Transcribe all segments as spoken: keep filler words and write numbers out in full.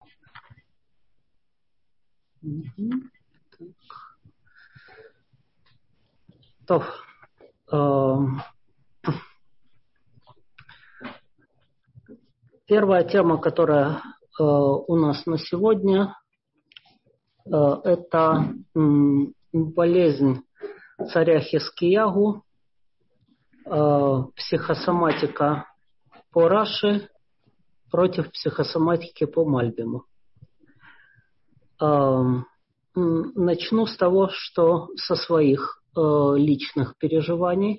То, э, первая тема, которая э, у нас на сегодня, э, это э, болезнь царя Хискиягу, э, психосоматика по Раши против психосоматики по Мальбиму. Э, начну с того, что со своих э, личных переживаний.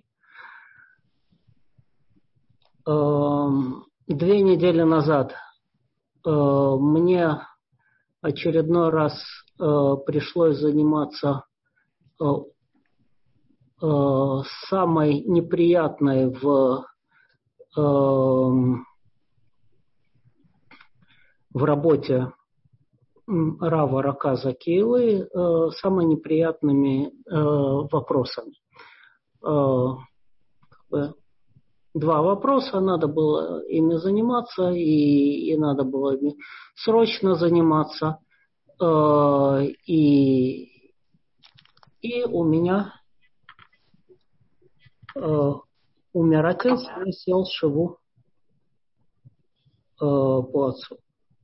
Э, две недели назад э, мне очередной раз э, пришлось заниматься э, э, самой неприятной в, э, в работе Рава Раказа Кейлы э, самыми неприятными э, вопросами. Э, как бы два вопроса, надо было ими заниматься, и, и надо было ими срочно заниматься. Э, и, и у меня э, умер отец, я сел шиву э, по отцу.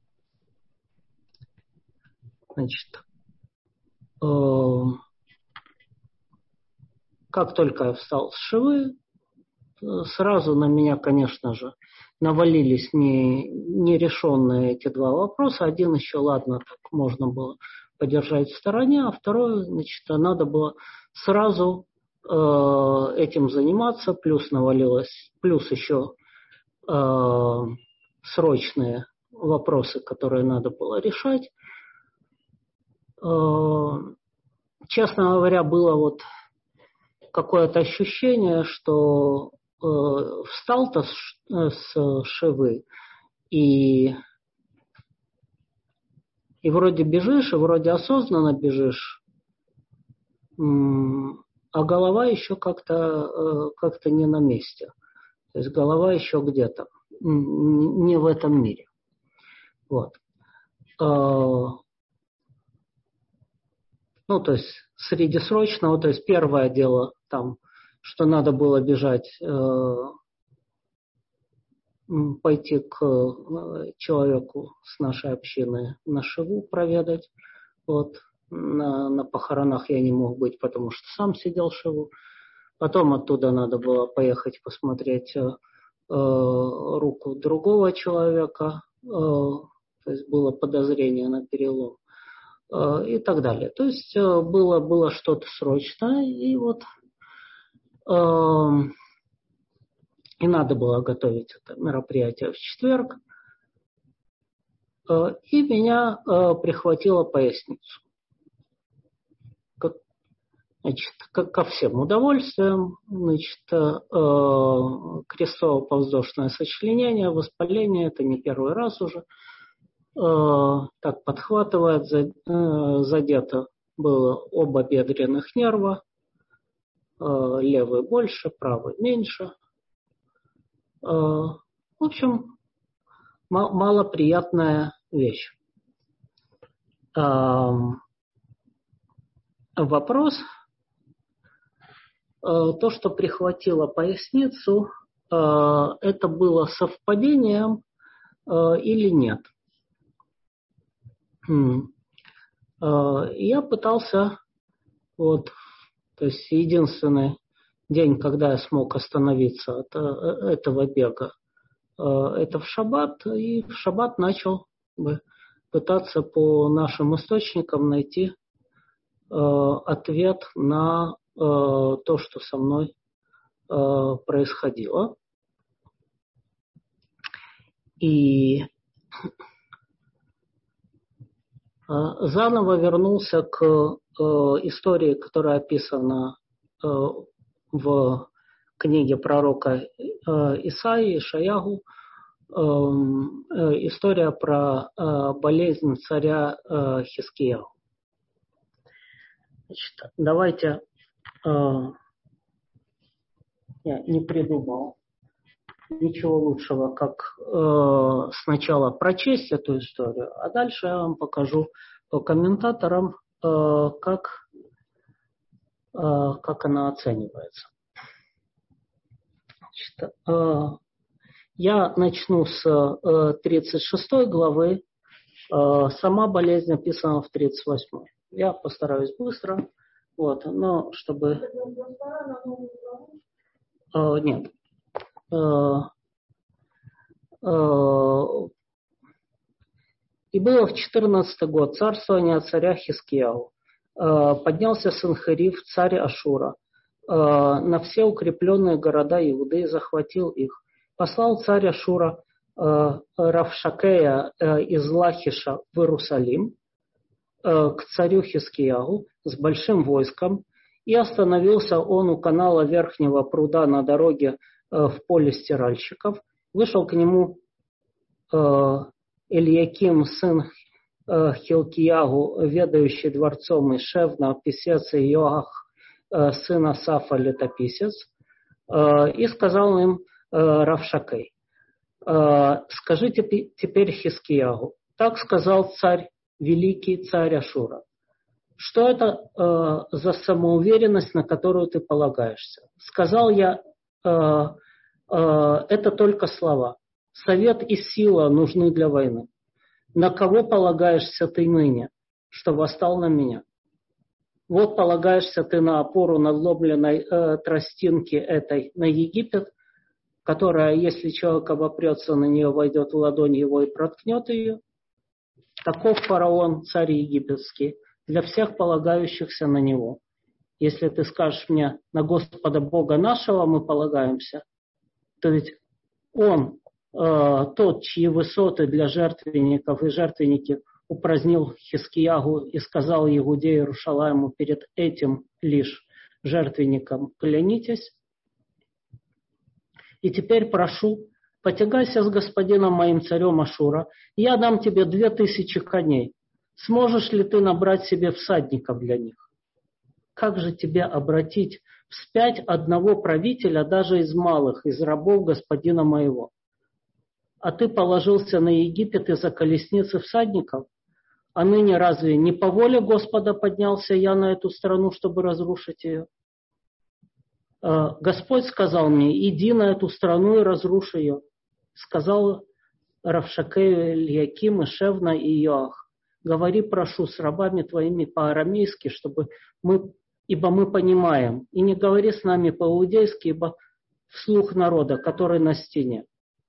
Значит, э, как только я встал с шивы, сразу на меня, конечно же, навалились не, нерешенные эти два вопроса. Один еще, ладно, так можно было подержать в стороне, а второй, значит, надо было сразу э, этим заниматься, плюс навалилось, плюс еще э, срочные вопросы, которые надо было решать. Э, честно говоря, было вот какое-то ощущение, что э, встал-то с, с шивы и, и вроде бежишь, и вроде осознанно бежишь, а голова еще как-то, э, как-то не на месте. То есть голова еще где-то, не в этом мире. Вот. Э, ну, то есть среди срочного, то есть первое дело там, что надо было бежать, э, пойти к человеку с нашей общины на шиву проведать. Вот. На, на похоронах я не мог быть, потому что сам сидел в шиву. Потом оттуда надо было поехать посмотреть э, руку другого человека. Э, то есть было подозрение на перелом. Э, и так далее. То есть э, было, было что-то срочное. И вот э, и надо было готовить это мероприятие в четверг. Э, и меня э, прихватило поясницу. Значит, как ко всем удовольствиям, значит, э, крестово-подвздошное сочленение, воспаление, это не первый раз уже, э, так подхватывает, за, э, задето было оба бедренных нерва, э, левый больше, правый меньше. Э, в общем, м- малоприятная вещь. Э, вопрос... То, что прихватило поясницу, это было совпадением или нет. Я пытался, вот, то есть единственный день, когда я смог остановиться от этого бега, это в шаббат, и в шаббат начал бы пытаться по нашим источникам найти ответ на то, что со мной э, происходило. И э, заново вернулся к э, истории, которая описана э, в книге пророка э, Исаии, Ишаягу. Э, э, история про э, болезнь царя э, Хискиягу. Значит, давайте... Э, Я не придумал ничего лучшего, как э, сначала прочесть эту историю, а дальше я вам покажу по комментаторам, э, как, э, как она оценивается. Значит, э, я начну с э, тридцать шестой главы. Э, сама болезнь описана в тридцать восьмой. Я постараюсь быстро, вот, но чтобы... Э, нет. И было в четырнадцатый год царствования царя Хизкияу. Поднялся Санхерив, царь Ашура, на все укрепленные города Иуды и захватил их. Послал царь Ашура Равшакея из Лахиша в Иерусалим к царю Хизкияу с большим войском, и остановился он у канала Верхнего пруда на дороге в поле стиральщиков. Вышел к нему Ильяким, сын Хилкиягу, ведающий дворцом, и Шевна, писец, и Йоах, сын Асафа, летописец, и сказал им Равшакей: скажите теперь Хизкиягу, так сказал царь, великий царь Ашура. Что это э, за самоуверенность, на которую ты полагаешься? Сказал я, э, э, это только слова. Совет и сила нужны для войны. На кого полагаешься ты ныне, что восстал на меня? Вот полагаешься ты на опору надломленной э, тростинки этой на Египет, которая, если человек обопрется на нее, войдет в ладонь его и проткнет ее. Таков фараон, царь египетский, для всех полагающихся на него. Если ты скажешь мне, на Господа Бога нашего мы полагаемся, то ведь он, э, тот, чьи высоты для жертвенников и жертвенники упразднил Хизкиягу и сказал Иудею Иерушалайму перед этим лишь жертвенником: клянитесь. И теперь прошу, потягайся с господином моим царем Ашура, и я дам тебе две тысячи коней. Сможешь ли ты набрать себе всадников для них? Как же тебе обратить вспять одного правителя, даже из малых, из рабов господина моего? А ты положился на Египет из-за колесницы всадников? А ныне разве не по воле Господа поднялся я на эту страну, чтобы разрушить ее? Господь сказал мне: иди на эту страну и разруши ее. Сказал Равшакею Ильяким, и Шевна, и Йоах: говори, прошу, с рабами твоими по-арамейски, чтобы мы, ибо мы понимаем, и не говори с нами по-иудейски, ибо вслух народа, который на стене.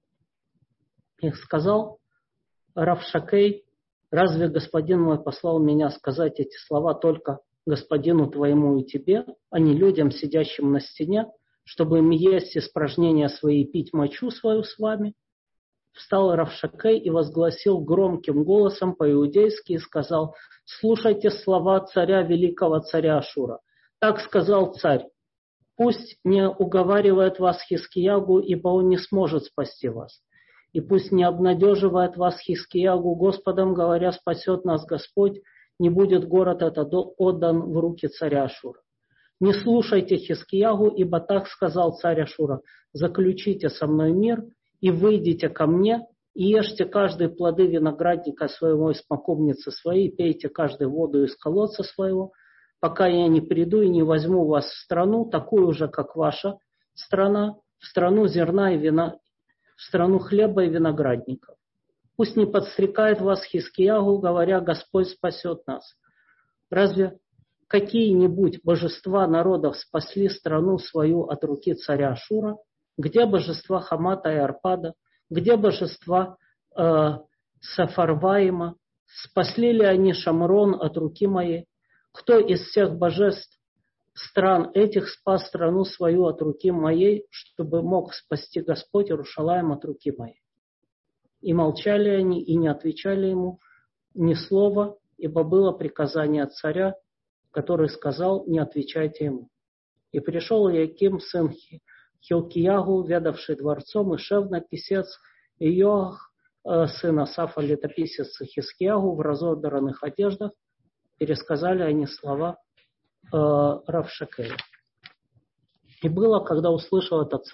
И сказал Равшакей: разве господин мой послал меня сказать эти слова только господину твоему и тебе, а не людям, сидящим на стене, чтобы им есть испражнения свои и пить мочу свою с вами? Встал Равшакей и возгласил громким голосом по-иудейски и сказал: слушайте слова царя, великого царя Ашура. Так сказал царь: пусть не уговаривает вас Хизкиягу, ибо он не сможет спасти вас. И пусть не обнадеживает вас Хизкиягу Господом, говоря: спасет нас Господь, не будет город этот отдан в руки царя Ашура. Не слушайте Хизкиягу, ибо так сказал царь Ашура: заключите со мной мир и выйдите ко мне, и ешьте каждые плоды виноградника своего и смоковницы своей, пейте каждую воду из колодца своего, пока я не приду и не возьму вас в страну, такую же, как ваша страна, в страну зерна и вина, в страну хлеба и виноградников. Пусть не подстрекает вас Хизкиягу, говоря: Господь спасет нас. Разве какие-нибудь божества народов спасли страну свою от руки царя Ашура? Где божества Хамата и Арпада? Где божества э, Сафарваима? Спасли ли они Шамрон от руки моей? Кто из всех божеств стран этих спас страну свою от руки моей, чтобы мог спасти Господь Иерушалаим от руки моей? И молчали они, и не отвечали ему ни слова, ибо было приказание царя, который сказал: не отвечайте ему. И пришел Яким, сын Хилкиягу, ведавший дворцом, и Шевна, писец, и Йоах, сын Асафа, летописец, и Хизкиягу в разодранных одеждах. Пересказали они слова э, Равшакея. И было, когда услышал это царь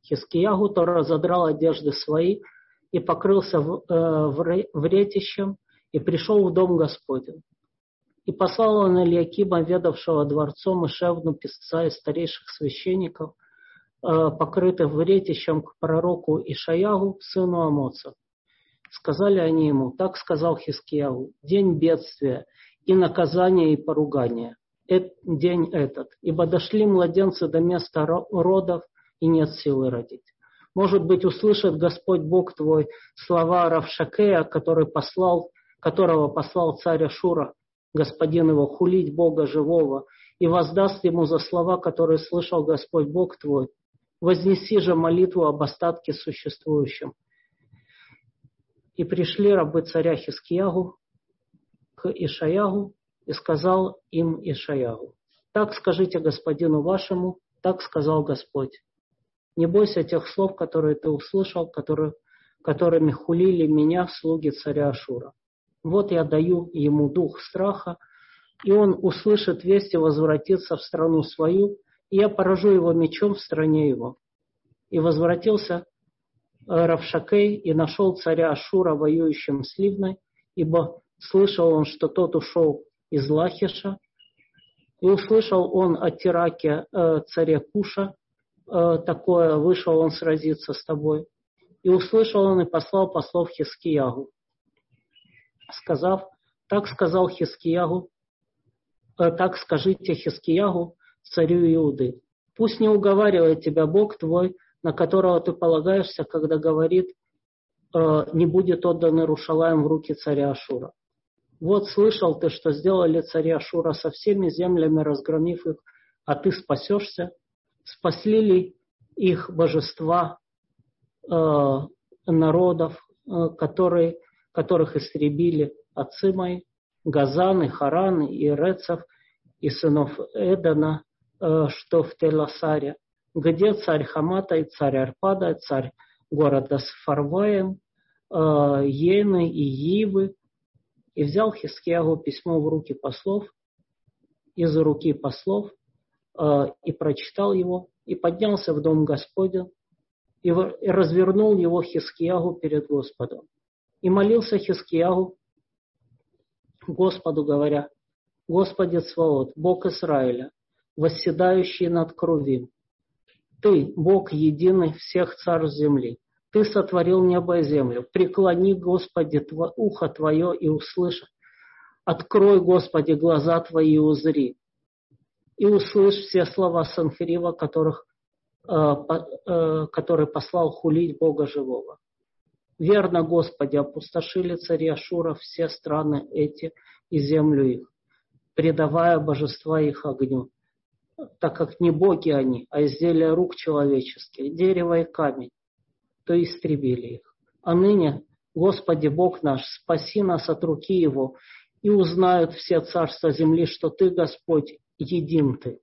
Хискиягу, то разодрал одежды свои и покрылся в, э, вретищем и пришел в дом Господень. И послал он Элиакима, ведавшего дворцом, и Шевну, писца и старейших священников, э, покрытых вретищем, к пророку Ишаягу, сыну Амоца. Сказали они ему: так сказал Хискиягу: день бедствия и наказания и поругания, Эт, день этот, ибо дошли младенцы до места родов, и нет силы родить. Может быть, услышит Господь Бог твой слова Равшакея, который послал, которого послал царь Ашура, господин его, хулить Бога живого, и воздаст ему за слова, которые слышал Господь Бог твой. Вознеси же молитву об остатке существующем. И пришли рабы царя Хискиягу к Ишаягу, и сказал им Ишаягу: так скажите господину вашему, так сказал Господь. Не бойся тех слов, которые ты услышал, которые, которыми хулили меня слуги царя Ашура. Вот я даю ему дух страха, и он услышит весть и возвратится в страну свою, и я поражу его мечом в стране его. И возвратился Равшакей и нашел царя Ашура воюющим с Ливной, ибо слышал он, что тот ушел из Лахиша, и услышал он о Тираке, э, царе Куша, э, такое: вышел он сразиться с тобой. И услышал он и послал послов Хискиягу, сказав: так сказал Хискиягу, э, так скажите Хискиягу, царю Иуды: пусть не уговаривает тебя Бог твой, на которого ты полагаешься, когда говорит: э, не будет отдан Иерушалаим в руки царя Ашура. Вот слышал ты, что сделали цари Ашура со всеми землями, разгромив их, а ты спасешься? Спасли ли их божества э, народов, э, которые, которых истребили отцы мои, Газан и Харан и Рецев и сынов Эдана, э, что в Теласаре? Где царь Хамата и царь Арпада, и царь города Сфарваем, э, Йены и Йивы? И взял Хискиягу письмо в руки послов, из руки послов, э, и прочитал его, и поднялся в дом Господень, и, в, и развернул его Хискиягу перед Господом. И молился Хискиягу Господу, говоря: Господи Цваот, Бог Израиля, восседающий над Крувим, Ты, Бог единый всех царств земли, Ты сотворил небо и землю. Преклони, Господи, тво, ухо Твое и услышь. Открой, Господи, глаза Твои и узри. И услышь все слова Санхерива, которых, э, э, который послал хулить Бога живого. Верно, Господи, опустошили цари Ашура все страны эти и землю их, предавая божества их огню, так как не боги они, а изделия рук человеческих, дерево и камень, то истребили их. А ныне, Господи Бог наш, спаси нас от руки его, и узнают все царства земли, что Ты, Господь, един Ты.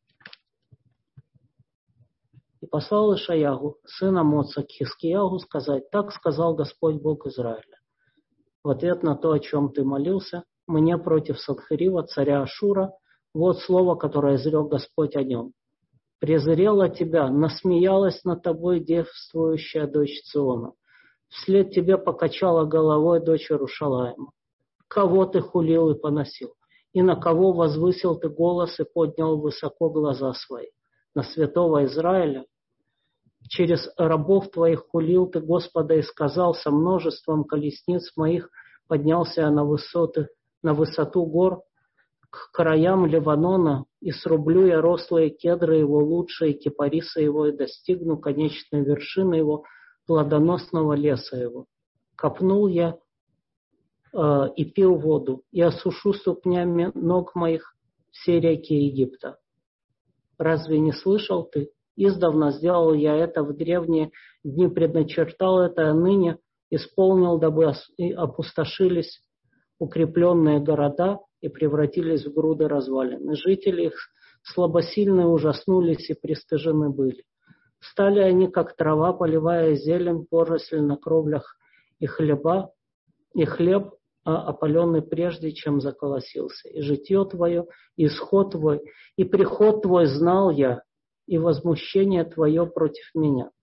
И послал Ишаягу, сына Амоца, к Хискиягу сказать: так сказал Господь Бог Израиля. В ответ на то, о чем ты молился, мне против Санхерива, царя Ашура, вот слово, которое изрек Господь о нем. Презрела тебя, насмеялась над тобой девствующая дочь Циона. Вслед тебе покачала головой дочь Иерушалаима. Кого ты хулил и поносил? И на кого возвысил ты голос и поднял высоко глаза свои? На святого Израиля? Через рабов твоих хулил ты Господа и сказал: со множеством колесниц моих поднялся я на высоты, на высоту гор, к краям Ливанона, и срублю я рослые кедры его, лучшие кипарисы его, и достигну конечной вершины его, плодоносного леса его. Копнул я э, и пил воду, и осушу ступнями ног моих все реки Египта. Разве не слышал ты? Издавна сделал я это, в древние дни предначертал это, а ныне исполнил, дабы опустошились укрепленные города и превратились в груды развалин. И жители их слабосильные ужаснулись и пристыжены были. Стали они, как трава, поливая зелень, поросль на кровлях и хлеба, и хлеб, опаленный прежде, чем заколосился. И житье твое, и исход твой, и приход твой знал я, и возмущение твое против меня.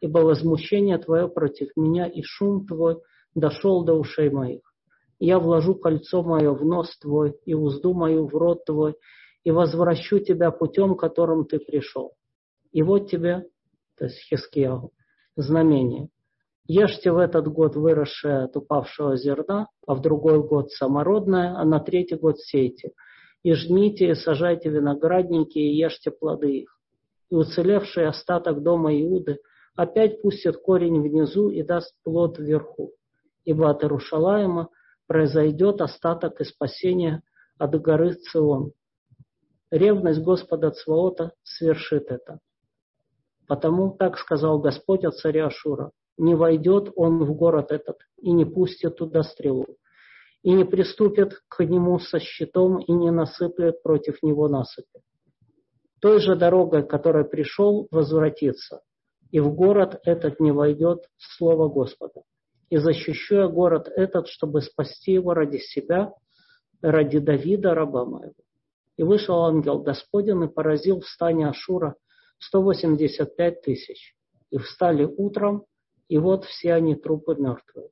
ибо возмущение твое против меня и шум твой дошел до ушей моих. Я вложу кольцо мое в нос твой и узду мою в рот твой, и возвращу тебя путем, которым ты пришел. И вот тебе, то есть Хискиягу, знамение. Ешьте в этот год выросшее от упавшего зерна, а в другой год самородное, а на третий год сейте. И жните, и сажайте виноградники, и ешьте плоды их. И уцелевший остаток дома Иуды опять пустит корень внизу и даст плод вверху. Ибо от Иерушалаима произойдет остаток и спасение от горы Цион. Ревность Господа Цваота свершит это. Потому так сказал Господь от царя Ашура: не войдет он в город этот, и не пустит туда стрелу, и не приступит к нему со щитом, и не насыплет против него насыпи. Той же дорогой, которой пришел, возвратится, и в город этот не войдет слово Господа. И защищу я город этот, чтобы спасти его ради себя, ради Давида, раба моего. И вышел ангел Господень и поразил в стане Ашура сто восемьдесят пять тысяч. И встали утром, и вот все они трупы мертвые.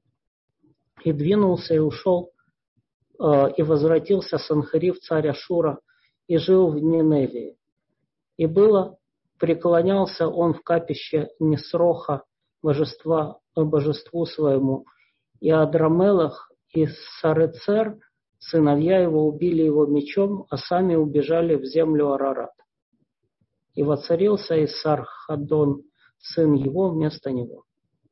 И двинулся, и ушел, э, и возвратился Санхерив, царь Ашура, и жил в Ниневии. И было, преклонялся он в капище Несроха, божества, божеству своему, и Адрамелах, и Сарецер, сыновья его, убили его мечом, а сами убежали в землю Арарат. И воцарился Исар-Хадон, сын его, вместо него.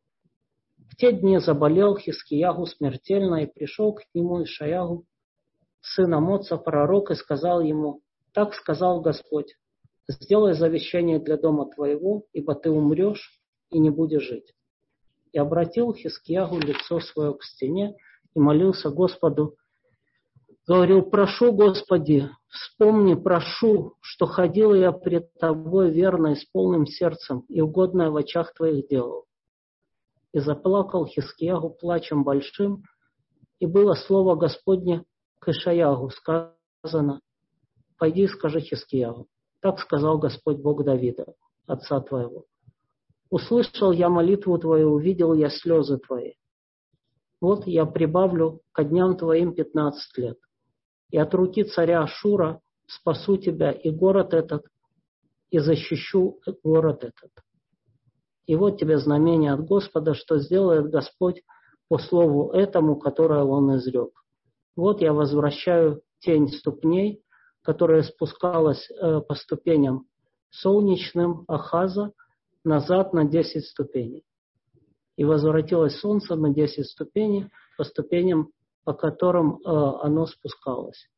В те дни заболел Хискиягу смертельно, и пришел к нему Ишаягу, сын Амоца, пророк, и сказал ему: так сказал Господь: сделай завещание для дома твоего, ибо ты умрешь и не будешь жить. И обратил Хискиягу лицо свое к стене и молился Господу. Говорил: прошу, Господи, вспомни, прошу, что ходил я пред Тобой верно и с полным сердцем, и угодное в очах Твоих делал. И заплакал Хискиягу плачем большим, и было слово Господне к Ишаягу сказано: пойди и скажи Хискиягу, так сказал Господь Бог Давида, отца твоего. Услышал я молитву твою, увидел я слезы твои. Вот я прибавлю ко дням твоим пятнадцать лет. И от руки царя Ашура спасу тебя и город этот, и защищу город этот. И вот тебе знамение от Господа, что сделает Господь по слову этому, которое Он изрек. Вот я возвращаю тень ступней, которая спускалась э, по ступеням солнечным Ахаза, назад на десять ступеней. И возвратилось солнце на десять ступеней по ступеням, по которым э, оно спускалось.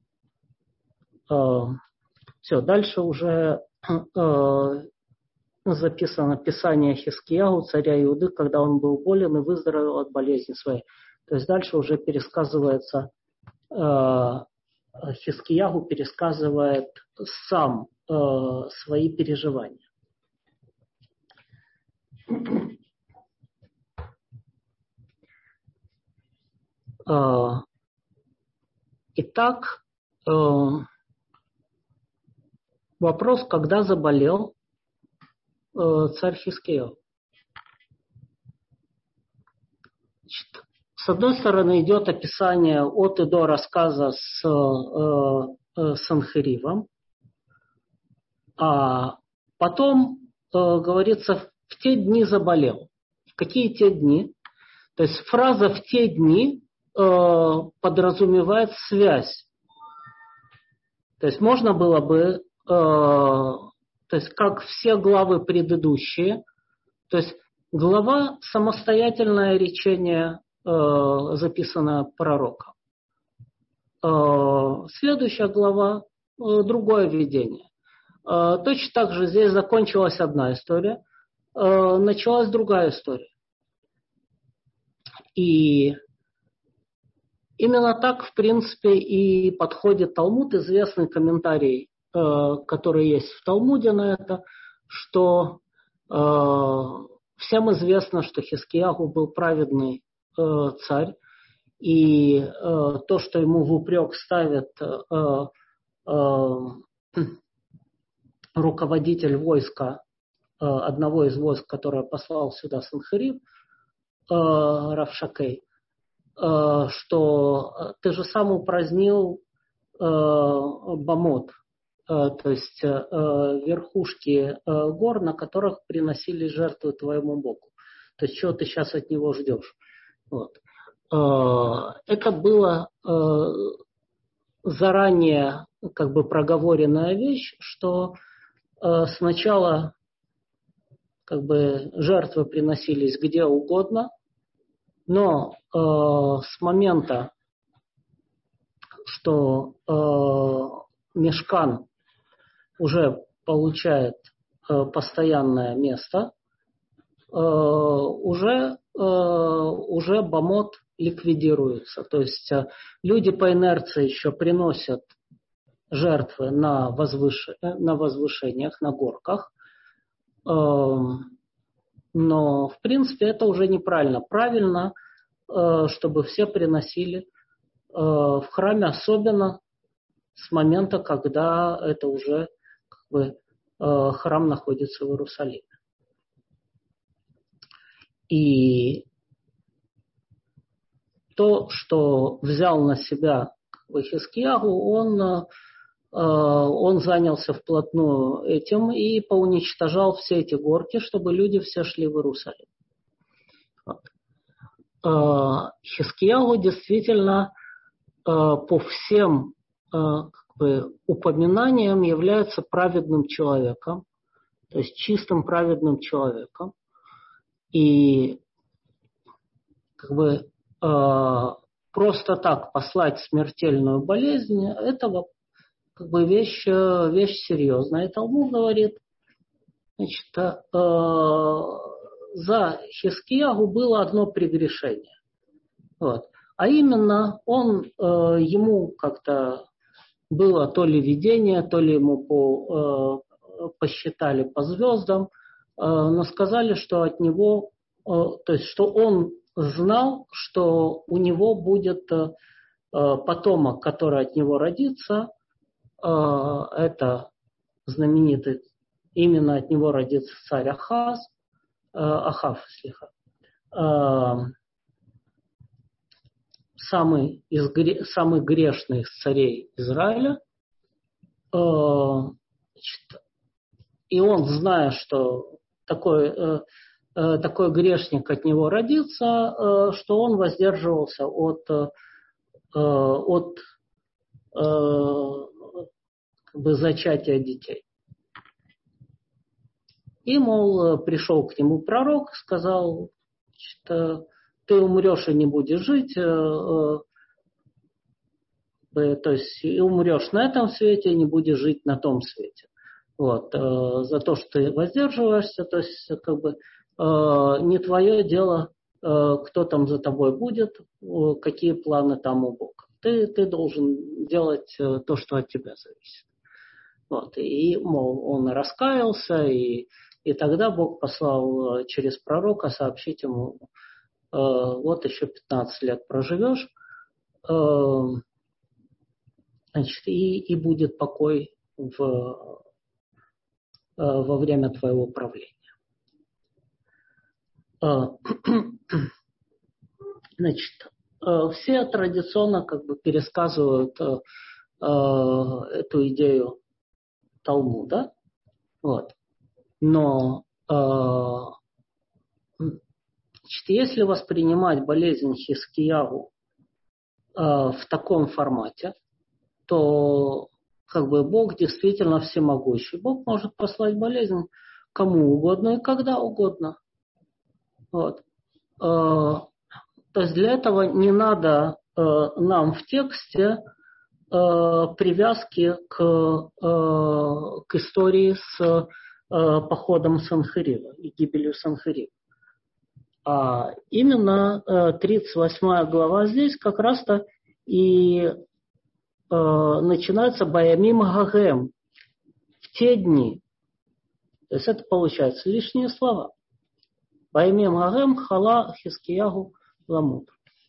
Э, все, дальше уже э, записано Писание Хискиягу, царя Иуды, когда он был болен и выздоровел от болезни своей. То есть дальше уже пересказывается, э, Хискиягу пересказывает сам э, свои переживания. Итак, вопрос, когда заболел царь Хискиягу. С одной стороны идет описание от и до рассказа с э, Санхеривом, а потом э, говорится: в те дни заболел. В какие те дни? То есть фраза «в те дни» э, подразумевает связь. То есть можно было бы, э, то есть как все главы предыдущие, то есть глава самостоятельное речение, э, записанное пророком. Э, следующая глава э, другое видение. Э, точно так же здесь закончилась одна история, э, началась другая история. И именно так, в принципе, и подходит Талмуд, известный комментарий, э, который есть в Талмуде на это, что э, всем известно, что Хискиягу был праведный э, царь, и э, то, что ему в упрек ставит э, э, руководитель войска одного из войск, которое послал сюда Санхериб, Рав Шакей, что ты же сам упразднил Бамот, то есть верхушки гор, на которых приносили жертвы твоему Богу. То есть чего ты сейчас от него ждешь? Вот. Это было заранее как бы проговоренная вещь, что сначала как бы жертвы приносились где угодно, но э, с момента, что э, Мешкан уже получает э, постоянное место, э, уже, э, уже Бамот ликвидируется. То есть э, люди по инерции еще приносят жертвы на, возвыш... на возвышениях, на горках, но, в принципе, это уже неправильно. Правильно, чтобы все приносили в храме, особенно с момента, когда это уже как бы, храм находится в Иерусалиме. И то, что взял на себя как бы, Хискиягу, он... он занялся вплотную этим и поуничтожал все эти горки, чтобы люди все шли в Иерусалим. Вот. Хискиягу действительно по всем как бы, упоминаниям является праведным человеком, то есть чистым праведным человеком. И как бы просто так послать смертельную болезнь, этого как бы вещь, вещь серьезная. И Талмуд говорит, значит, э, за Хискиягу было одно прегрешение. Вот. А именно, он, э, ему как-то было то ли видение, то ли ему по, э, посчитали по звездам, э, но сказали, что от него, э, то есть, что он знал, что у него будет э, потомок, который от него родится. Это знаменитый, именно от него родится царь Ахаз, Ахав, слиха, самый, из, самый грешный из царей Израиля. И он, зная, что такой, такой грешник от него родится, что он воздерживался от, от как бы зачатия детей. И, мол, пришел к нему пророк, сказал, что ты умрешь и не будешь жить, то есть и умрешь на этом свете, и не будешь жить на том свете. Вот. За то, что ты воздерживаешься, то есть как бы не твое дело, кто там за тобой будет, какие планы там у Бога. Ты, ты должен делать то, что от тебя зависит. Вот. И, мол, он раскаялся, и, и тогда Бог послал через пророка сообщить ему, э, вот еще пятнадцать лет проживешь, э, значит, и, и будет покой в, э, во время твоего правления. Э, значит, э, все традиционно как бы пересказывают э, э, эту идею Талмуда, вот. Но э, значит, если воспринимать болезнь Хискиягу э, в таком формате, то как бы Бог действительно всемогущий. Бог может послать болезнь кому угодно и когда угодно. Вот. Э, то есть для этого не надо э, нам в тексте привязки к, к истории с походом Санхериба и гибелью Санхериба. А именно тридцать восьмая глава здесь как раз-то и начинается Баямим Гагем, в те дни. То есть это получается лишние слова. Баямим Гагем Хала Хискиягу Ламут.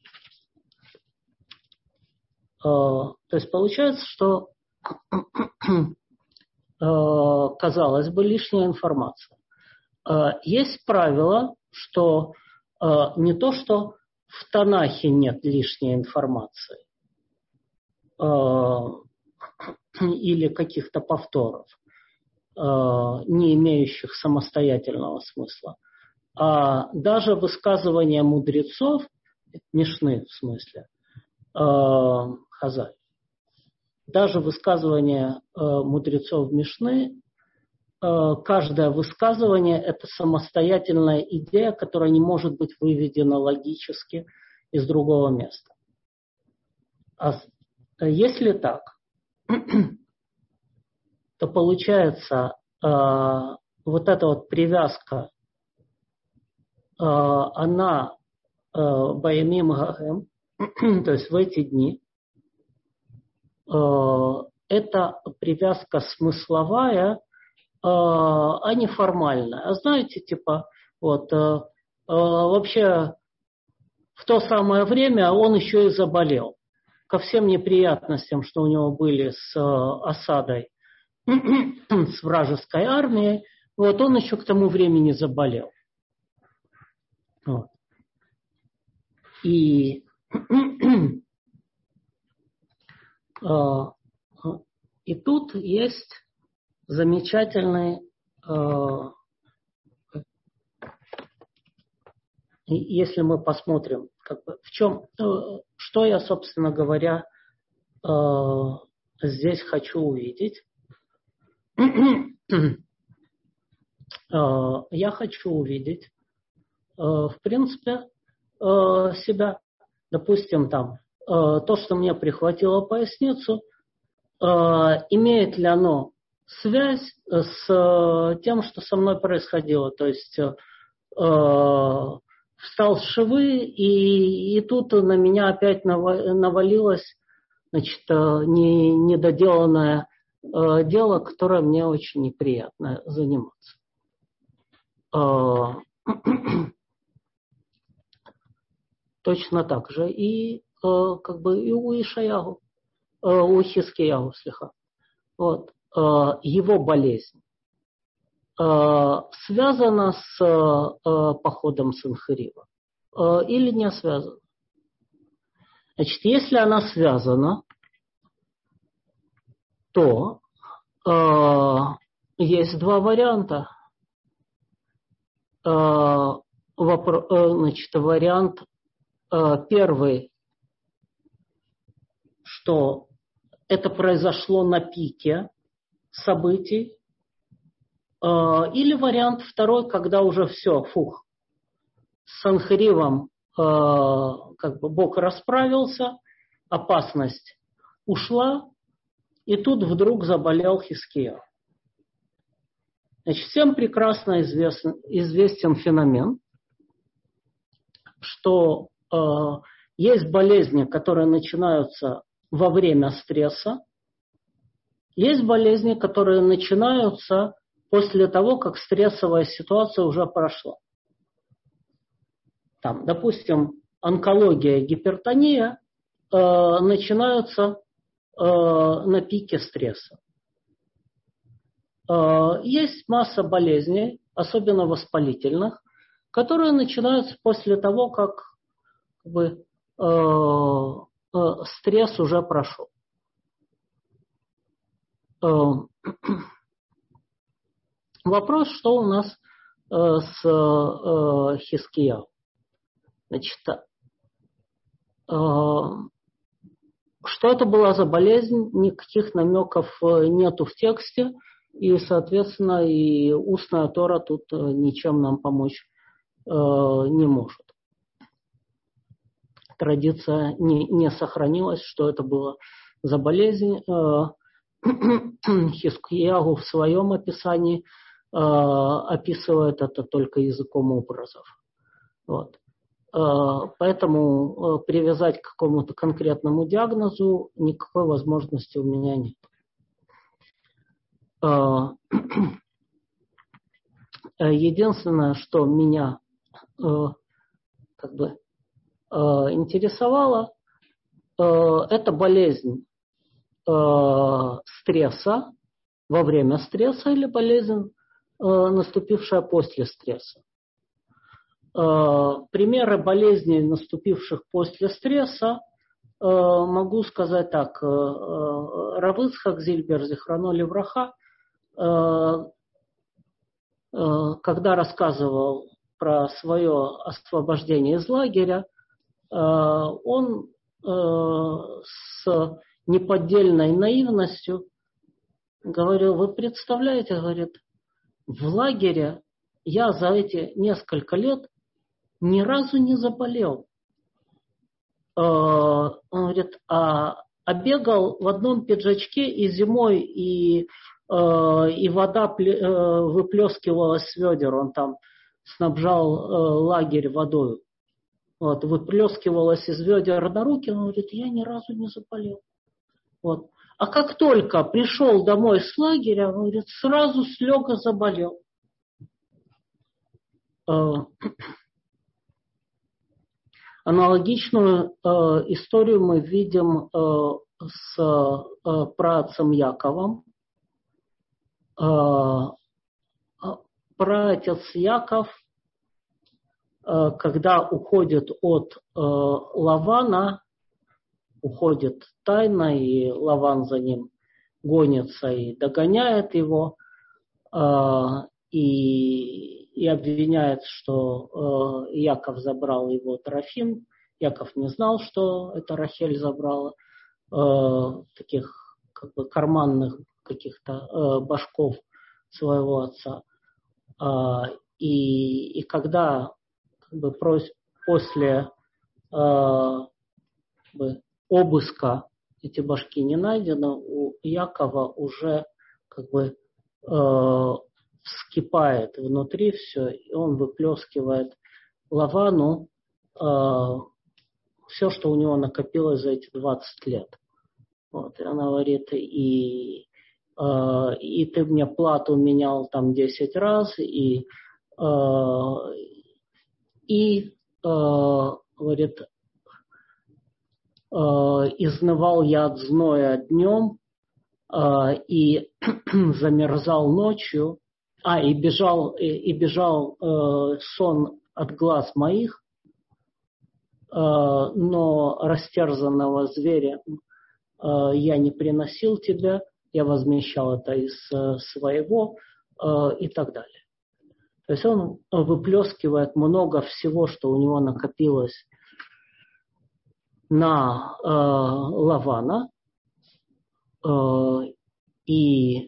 То есть получается, что казалось бы лишняя информация. Есть правило, что не то, что в Танахе нет лишней информации или каких-то повторов, не имеющих самостоятельного смысла, а даже высказывания мудрецов, Мишны в смысле, Хазаль, даже высказывания мудрецов Мишны, каждое высказывание – это самостоятельная идея, которая не может быть выведена логически из другого места. А если так, то получается вот эта вот привязка, она Баямим Гагэм, то есть в эти дни, это привязка смысловая, а не формальная. А знаете, типа, вот, вообще в то самое время он еще и заболел. Ко всем неприятностям, что у него были с осадой, с вражеской армией, вот он еще к тому времени заболел. Вот. И, и тут есть замечательный, если мы посмотрим, как бы, в чем, что я, собственно говоря, здесь хочу увидеть. Я хочу увидеть, в принципе, себя, допустим, там, то, что мне прихватило поясницу, имеет ли оно связь с тем, что со мной происходило. То есть встал с шивы, и, и тут на меня опять навалилось, значит, не, недоделанное дело, которое мне очень неприятно заниматься. Точно так же и как бы и у Ишаяху, у Хискияху, слиха. Вот. Его болезнь связана с походом Санхерива или не связана? Значит, если она связана, то есть два варианта. Значит, вариант первый, что это произошло на пике событий, или вариант второй, когда уже все, фух, с Санхеривом как бы Бог расправился, опасность ушла, и тут вдруг заболел Хиския. Значит, всем прекрасно известен, известен феномен, что э, есть болезни, которые начинаются во время стресса, есть болезни, которые начинаются после того, как стрессовая ситуация уже прошла. Там, допустим, онкология, гипертония э, начинаются э, на пике стресса. Э, есть масса болезней, особенно воспалительных, которые начинаются после того, как, как бы, э, э, стресс уже прошел. Э, вопрос, что у нас э, с э, Хискияу. Значит, э, что это была за болезнь, никаких намеков нету в тексте, и, соответственно, и устная Тора тут ничем нам помочь э, не может. Традиция не, не сохранилась, что это было за болезнь. Э, Хискиягу в своем описании э, описывает это только языком образов. Вот. Поэтому привязать к какому-то конкретному диагнозу никакой возможности у меня нет. Единственное, что меня как бы интересовало, это болезнь стресса, во время стресса или болезнь наступившая после стресса. Примеры болезней, наступивших после стресса, могу сказать так. Рав Ицхак Зильбер, зихроно левраха, когда рассказывал про свое освобождение из лагеря, он с неподдельной наивностью говорил: вы представляете, говорит, в лагере я за эти несколько лет ни разу не заболел. Он говорит, а, а бегал в одном пиджачке и зимой, и, и вода выплескивалась с ведер. Он там снабжал лагерь водой. Вот, выплескивалась из ведер на руки. Он говорит, я ни разу не заболел. Вот. А как только пришел домой с лагеря, он говорит, сразу слег и заболел. Аналогичную э, историю мы видим э, с э, праотцем Яковом. Э, праотец Яков, э, когда уходит от э, Лавана, уходит тайно, и Лаван за ним гонится и догоняет его, э, и и обвиняет, что э, Яков забрал его Трофим. Яков не знал, что это Рахель забрала. Э, таких как бы карманных каких-то э, башков своего отца. Э, и, и когда как бы, прос, после э, как бы, обыска эти башки не найдены, у Якова уже как бы э, вскипает внутри все, и он выплескивает Лавану э, все, что у него накопилось за эти двадцать лет. Вот, и она говорит, и, э, и ты мне плату менял там десять раз, и, э, и э, говорит, э, изнывал я от зноя днем, э, и замерзал ночью. А, и бежал, и, и бежал э, сон от глаз моих, э, но растерзанного зверя э, я не приносил тебе, я возмещал это из э, своего э, и так далее. То есть он выплескивает много всего, что у него накопилось на э, Лавана, э, и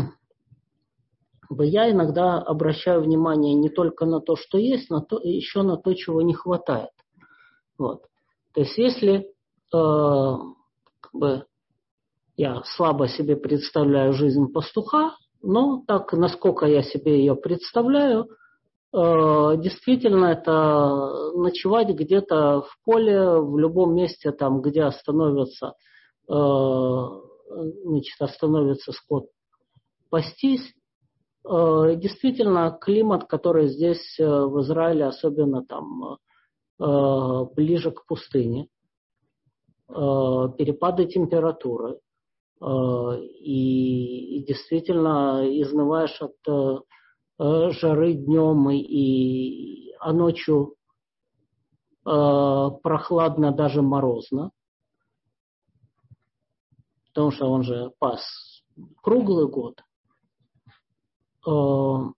я иногда обращаю внимание не только на то, что есть, но то, еще на то, чего не хватает. Вот. То есть если э, как бы, я слабо себе представляю жизнь пастуха, но так, насколько я себе ее представляю, э, действительно это ночевать где-то в поле, в любом месте, там, где остановится, э, значит, остановится скот, пастись. Действительно, климат, который здесь в Израиле, особенно там ближе к пустыне, перепады температуры, и, и действительно изнываешь от жары днем, и, а ночью прохладно, даже морозно, потому что он же пас круглый год. Что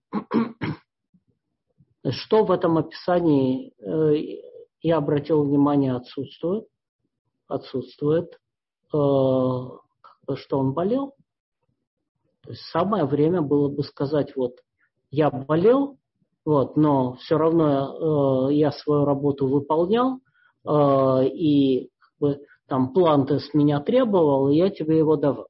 в этом описании я обратил внимание, отсутствует. Отсутствует, что он болел. То есть самое время было бы сказать, вот я болел, вот, но все равно я свою работу выполнял, и как бы, там план ты с меня требовал, и я тебе его давал.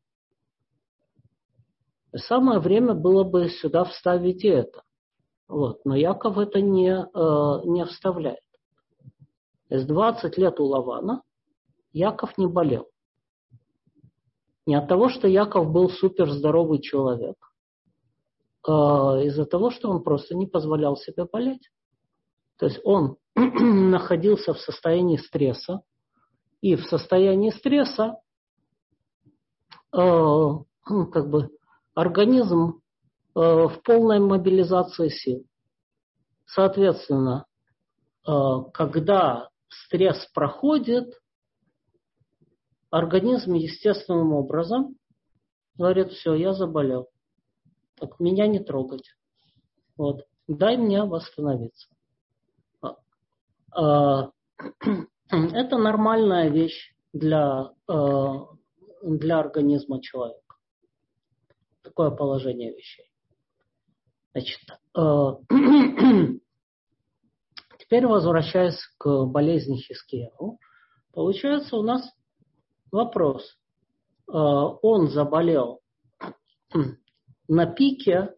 Самое время было бы сюда вставить это. Вот. Но Яков это не, э, не вставляет. То есть двадцать лет у Лавана Яков не болел. Не от того, что Яков был суперздоровый человек, а из-за того, что он просто не позволял себе болеть. То есть он находился в состоянии стресса, и в состоянии стресса э, как бы организм в полной мобилизации сил. Соответственно, когда стресс проходит, организм естественным образом говорит: все, я заболел, так меня не трогать, вот, дай мне восстановиться. Это нормальная вещь для, для организма человека. Такое положение вещей. Значит, теперь возвращаясь к болезни Хизкияху, получается у нас вопрос. Он заболел на пике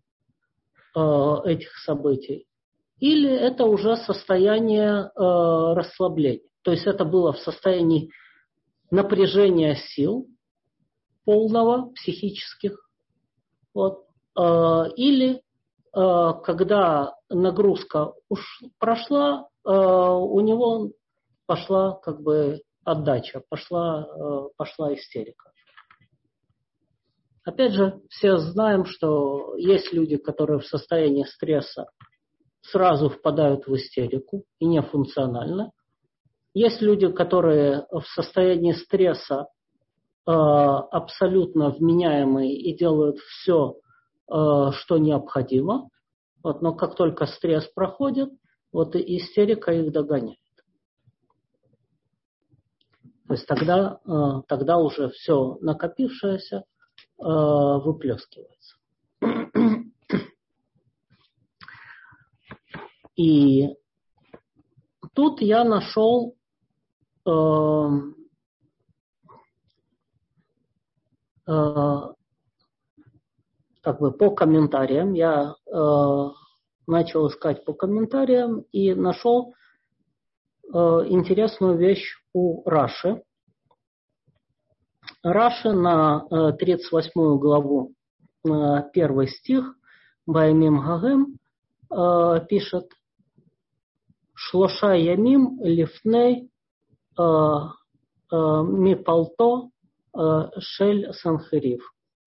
этих событий, или это уже состояние расслабления? То есть это было в состоянии напряжения сил полного, психических. Вот. Или когда нагрузка уж прошла, у него пошла как бы отдача, пошла, пошла истерика. Опять же, все знаем, что есть люди, которые в состоянии стресса сразу впадают в истерику и нефункционально. Есть люди, которые в состоянии стресса э, абсолютно вменяемые и делают все, э, что необходимо. Вот, но как только стресс проходит, вот и истерика их догоняет. То есть тогда, э, тогда уже все накопившееся э, выплескивается. И тут я нашел э, э, как бы по комментариям, я э, начал искать по комментариям и нашел э, интересную вещь у Раши. Раши на э, тридцать восьмую главу, э, первый стих, Баямим Гагем, э, пишет: Шлоша ямим лифней мипалто шель санхерив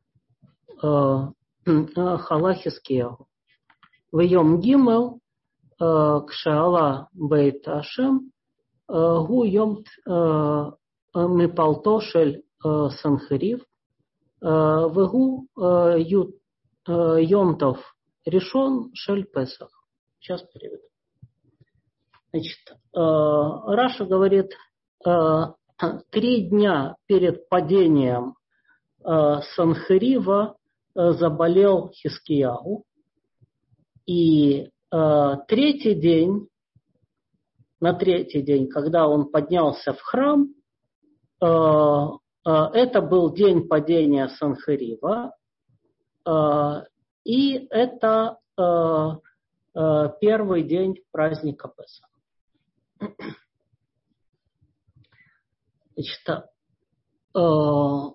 хала Хизкияху. Вьем гимел кшаала бейт Ашем гу йом мипалто шель санхерив вегу йомтов решон шель Песах. Сейчас переведу. Значит, Раша говорит, три дня перед падением Санхерива заболел Хизкияху, и третий день, на третий день, когда он поднялся в храм, это был день падения Санхерива, и это первый день праздника Песах. Значит, э,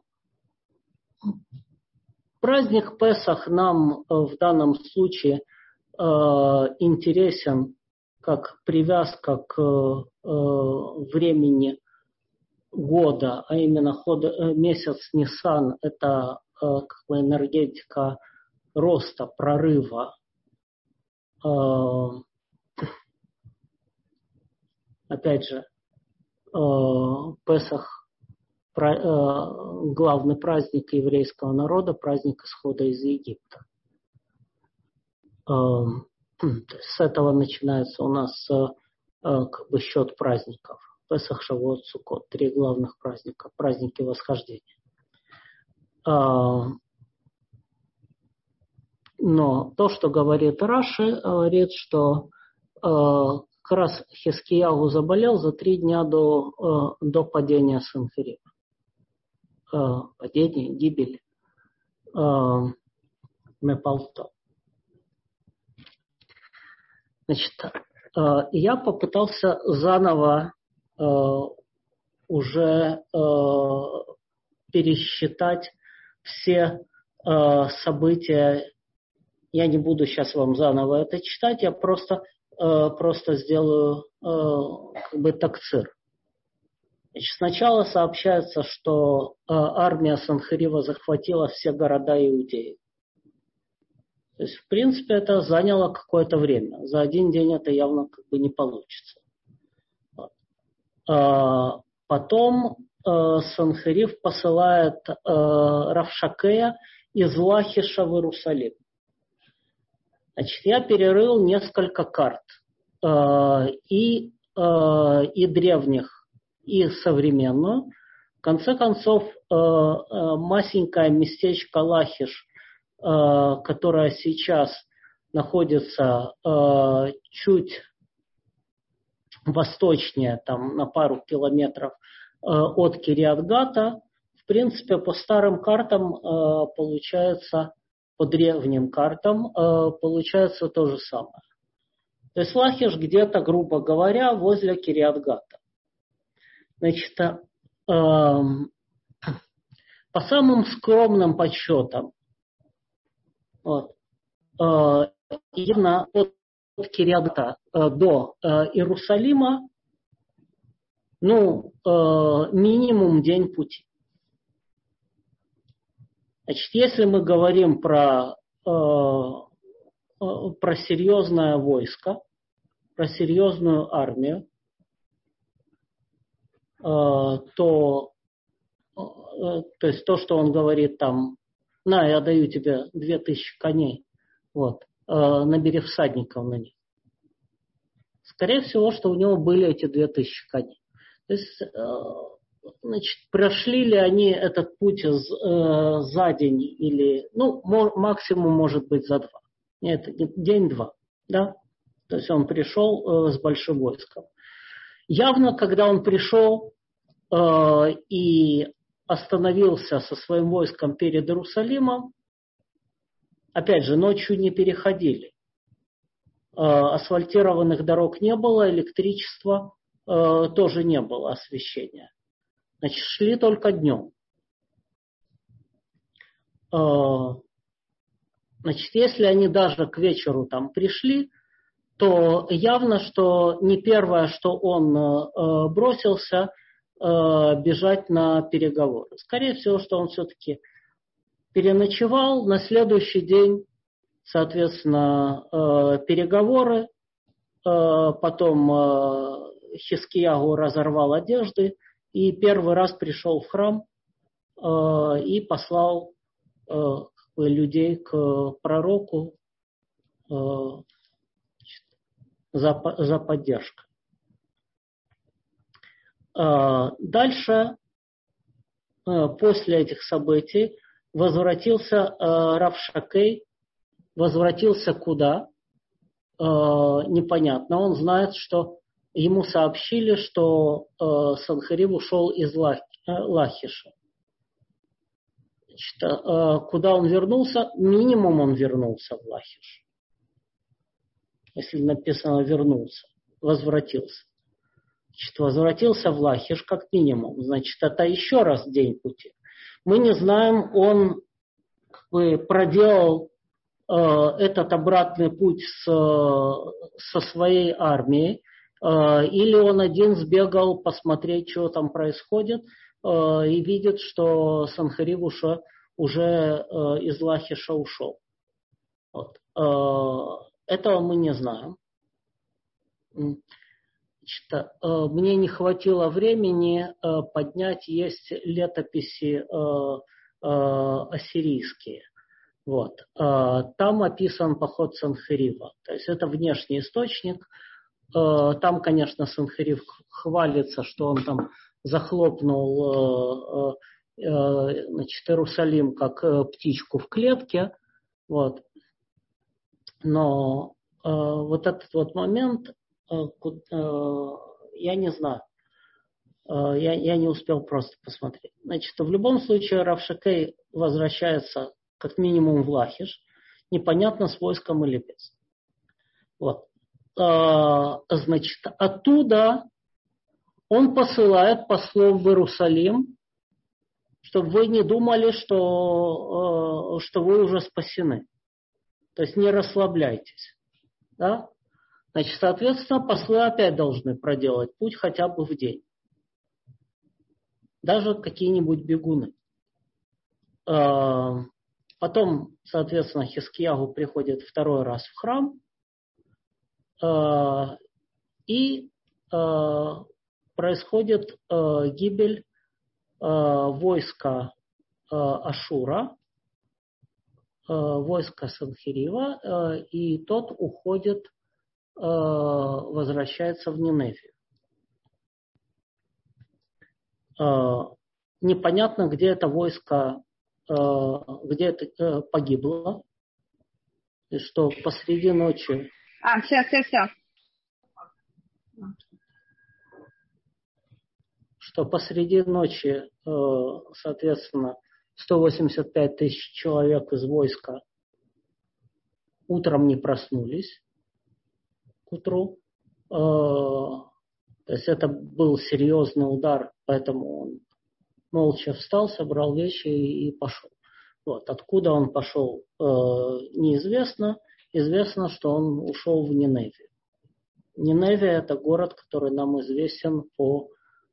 праздник Песах нам в данном случае э, интересен как привязка к э, времени года, а именно ход, месяц Нисан – это э, как бы энергетика роста, прорыва. Э, опять же, Песах – главный праздник еврейского народа, праздник исхода из Египта. С этого начинается у нас как бы счет праздников. Песах, Шавуот, Суккот – три главных праздника, праздники восхождения. Но то, что говорит Раши, говорит, что как раз Хизкияху заболел за три дня до, до падения Санхерива. Падение, гибель Мепалто. Значит, я попытался заново уже пересчитать все события. Я не буду сейчас вам заново это читать, я просто просто сделаю как бы такцир. Значит, сначала сообщается, что армия Санхерива захватила все города Иудеи. То есть, в принципе, это заняло какое-то время. За один день это явно как бы не получится. Вот. А, потом а, Санхерив посылает а, Равшакея из Лахиша в Иерусалим. Значит, я перерыл несколько карт. А, и, а, и древних, и современную. В конце концов, а, а, масенькое местечко Лахиш, которая сейчас находится э, чуть восточнее, там, на пару километров э, от Кириат-Гата, в принципе, по старым картам э, получается, по древним картам, э, получается то же самое. То есть Лахиш где-то, грубо говоря, возле Кириат-Гата. Значит, э, по самым скромным подсчетам, вот, именно от Кириат-Гата до Иерусалима, ну, минимум день пути. Значит, если мы говорим про, про серьезное войско, про серьезную армию, то, то есть то, что он говорит там, на, я даю тебе две тысячи коней, вот, э, набери всадников на них. Скорее всего, что у него были эти две тысячи коней. То есть, э, значит, прошли ли они этот путь э, за день или, ну, мо- максимум может быть за два. Нет, день-два, да? То есть он пришел э, с большим войском. Явно, когда он пришел э, и остановился со своим войском перед Иерусалимом, опять же, ночью не переходили. Асфальтированных дорог не было, электричества тоже не было, освещения. Значит, шли только днем. Значит, если они даже к вечеру там пришли, то явно, что не первое, что он бросился, бежать на переговоры. Скорее всего, что он все-таки переночевал, на следующий день, соответственно, э, переговоры, э, потом э, Хискиягу разорвал одежды и первый раз пришел в храм э, и послал э, людей к пророку э, за, за поддержкой. Э, дальше, э, после этих событий, возвратился э, Равшакей. Возвратился куда? Э, непонятно. Он знает, что ему сообщили, что э, Санхерив ушел из Лах, э, Лахиша. Значит, э, куда он вернулся? Минимум он вернулся в Лахиш. Если написано вернулся, возвратился. Значит, возвратился в Лахиш как минимум. Значит, это еще раз день пути. Мы не знаем, он как бы проделал э, этот обратный путь с, со своей армией, э, или он один сбегал посмотреть, что там происходит, э, и видит, что Санхерив уже, уже э, из Лахиша ушел. Вот. Э, этого мы не знаем. Значит, мне не хватило времени поднять, есть летописи ассирийские. Вот. Там описан поход Санхерива. То есть это внешний источник. Там, конечно, Санхерив хвалится, что он там захлопнул, значит, Иерусалим как птичку в клетке. Вот. Но вот этот вот момент, я не знаю. Я, я не успел просто посмотреть. Значит, в любом случае Равшакей возвращается как минимум в Лахиш. Непонятно, с войском или без. Вот. Значит, оттуда он посылает послов в Иерусалим, чтобы вы не думали, что, что вы уже спасены. То есть не расслабляйтесь. Да? Значит, соответственно, послы опять должны проделать путь хотя бы в день. Даже какие-нибудь бегуны. потом, соответственно, Хискиягу приходит второй раз в храм, и происходит гибель войска Ашура, войска Санхерива, и тот уходит, возвращается в Ниневию. Непонятно, где это войско, где это погибло, и что посреди ночи... А, все, все, все. Что посреди ночи, соответственно, сто восемьдесят пять тысяч человек из войска утром не проснулись к утру. То есть это был серьезный удар, поэтому он молча встал, собрал вещи и пошел. Вот. Откуда он пошел, неизвестно. Известно, что он ушел в Ниневию. Ниневия – это город, который нам известен по,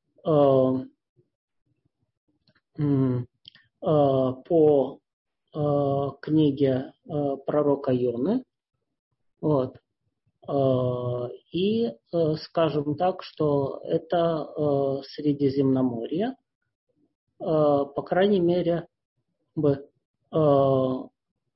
по книге пророка Йоны. Вот. И скажем так, что это Средиземноморье, по крайней мере, бы, то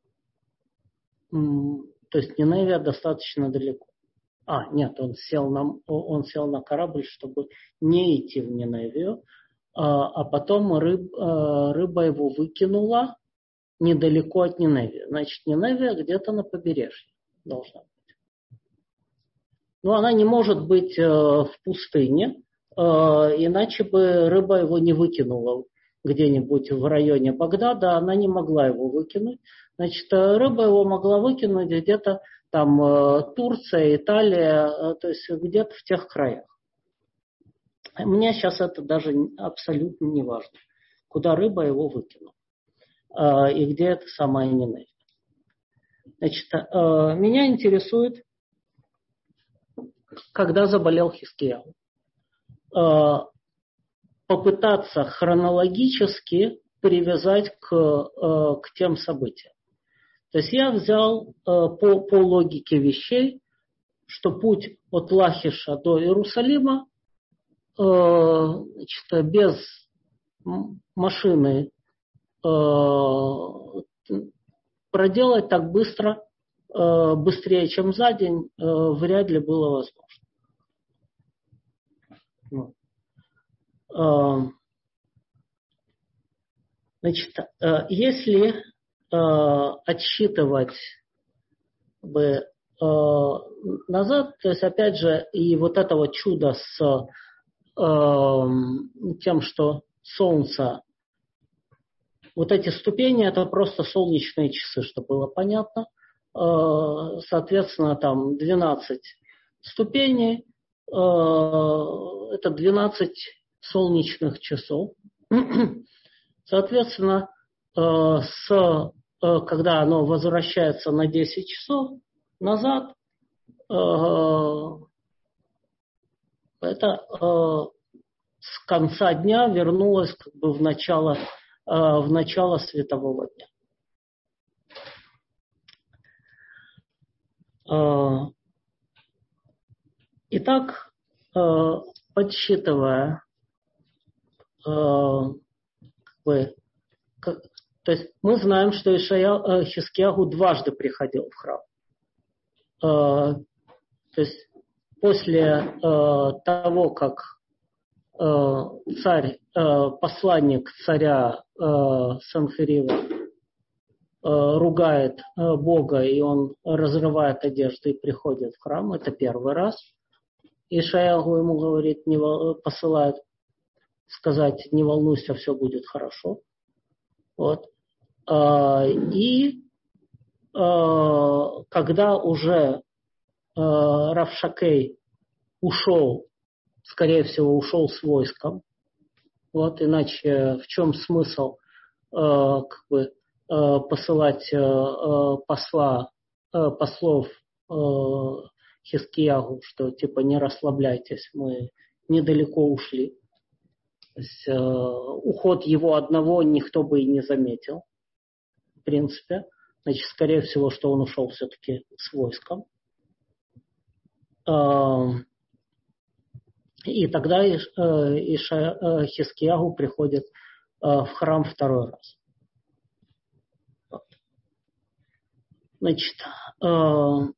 есть Ниневия достаточно далеко. А, нет, он сел на, он сел на корабль, чтобы не идти в Ниневию, а потом рыб, рыба его выкинула недалеко от Ниневии. Значит, Ниневия где-то на побережье должна быть. Но она не может быть в пустыне, иначе бы рыба его не выкинула где-нибудь в районе Багдада, она не могла его выкинуть. Значит, рыба его могла выкинуть где-то там Турция, Италия, то есть где-то в тех краях. Мне сейчас это даже абсолютно не важно, куда рыба его выкинула и где это самая Ниневия. Значит, меня интересует, когда заболел Хискиягу. Попытаться хронологически привязать к, к тем событиям. То есть я взял по, по логике вещей, что путь от Лахиша до Иерусалима значит, без машины проделать так быстро, быстрее, чем за день, вряд ли было возможно. Значит, если отсчитывать бы назад, то есть опять же и вот это вот чудо с тем, что Солнце, вот эти ступени, это просто солнечные часы, чтобы было понятно. Соответственно, там двенадцать ступеней, это двенадцать солнечных часов. Соответственно, с, когда оно возвращается на десять часов назад, это с конца дня вернулось как бы в начало, в начало светового дня. Итак, подсчитывая, как бы, как, то есть мы знаем, что Ишая, Хискиягу дважды приходил в храм. То есть после того, как царь, посланник царя Санхерива ругает Бога, и он разрывает одежду и приходит в храм, это первый раз. Ишаяху ему говорит, не, посылает сказать, не волнуйся, все будет хорошо. Вот. И когда уже Рав Шакей ушел, скорее всего, ушел с войском, вот, иначе в чем смысл как бы, посылать посла, послов Хискиягу, что типа не расслабляйтесь, мы недалеко ушли. То есть, уход его одного никто бы и не заметил. принципе. Значит, скорее всего, что он ушел все-таки с войском. И тогда Иша, Хискиягу приходит в храм второй раз. Значит, в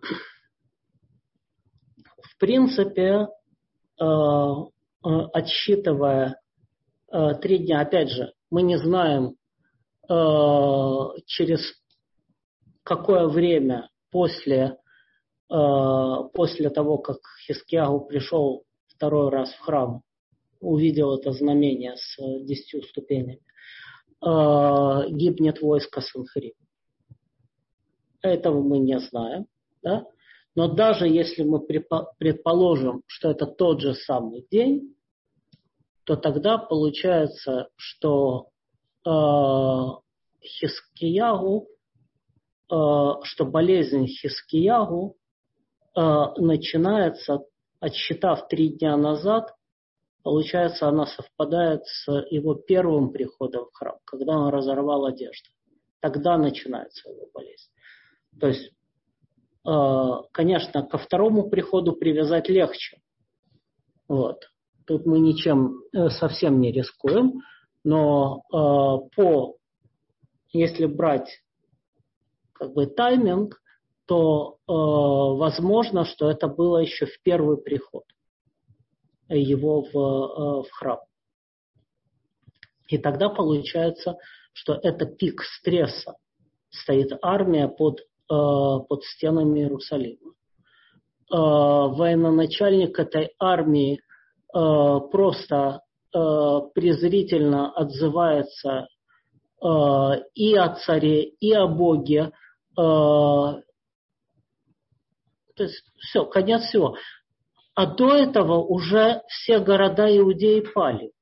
принципе, отсчитывая три дня, опять же, мы не знаем, через какое время после, после того, как Хискиягу пришел второй раз в храм, увидел это знамение с десятью ступенями, гибнет войско Санхериба. Этого мы не знаем. Да? Но даже если мы предположим, что это тот же самый день, то тогда получается, что э, Хискиягу, э, что болезнь Хискиягу э, начинается, отсчитав три дня назад, получается, она совпадает с его первым приходом в храм, когда он разорвал одежду. Тогда начинается его болезнь. То есть, конечно, ко второму приходу привязать легче. Вот. Тут мы ничем совсем не рискуем, но по, если брать как бы тайминг, то возможно, что это было еще в первый приход его в, в храм. И тогда получается, что это пик стресса. Стоит армия под под стенами Иерусалима. Военачальник этой армии просто презрительно отзывается и о царе, и о Боге. То есть все, конец всего. А до этого уже все города Иудеи пали.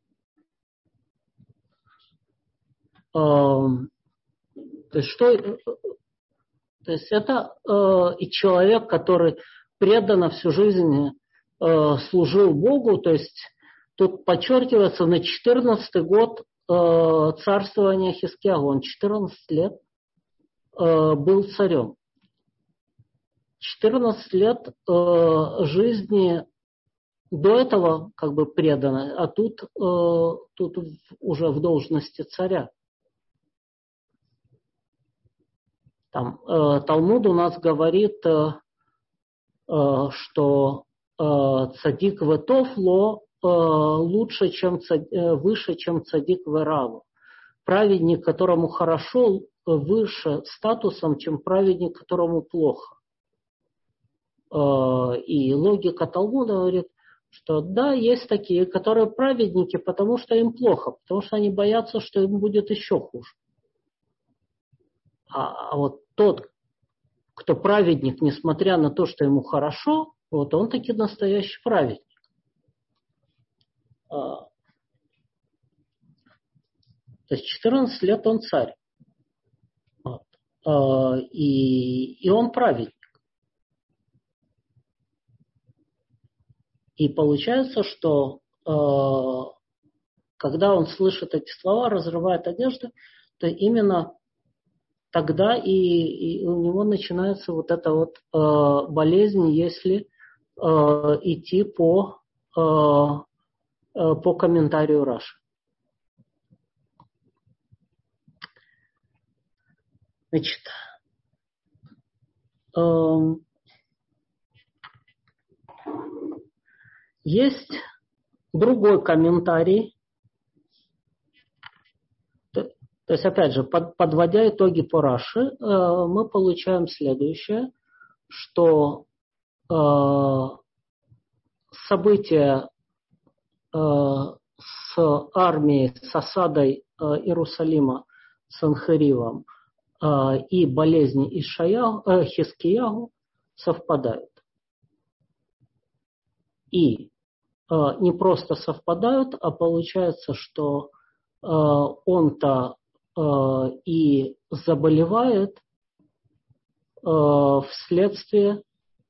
То есть что... То есть это э, и человек, который преданно всю жизнь э, служил Богу. То есть тут подчеркивается на четырнадцатый год э, царствования Хискиягу. Он четырнадцать лет э, был царем. четырнадцать лет э, жизни до этого как бы преданно, а тут, э, тут уже в должности царя. Там, э, Талмуд у нас говорит, э, э, что э, цадик ветов ло э, лучше, чем цад, э, выше, чем цадик вераву. Праведник, которому хорошо, выше статусом, чем праведник, которому плохо. Э, и логика Талмуда говорит, что да, есть такие, которые праведники, потому что им плохо, потому что они боятся, что им будет еще хуже. А, а вот тот, кто праведник, несмотря на то, что ему хорошо, вот он таки настоящий праведник. А, то есть четырнадцать лет он царь. Вот. А, и, и он праведник. И получается, что а, когда он слышит эти слова, разрывает одежду, то именно тогда и, и у него начинается вот эта вот э, болезнь, если э, идти по, э, э, по комментарию Раши. Значит, э, есть другой комментарий. То есть, опять же, под, подводя итоги по Раши, э, мы получаем следующее, что э, события э, с армией, с осадой э, Иерусалима Санхеривом э, и болезни Ишаяу, э, Хискиягу совпадают. И э, не просто совпадают, а получается, что э, он-то и заболевает э, вследствие э,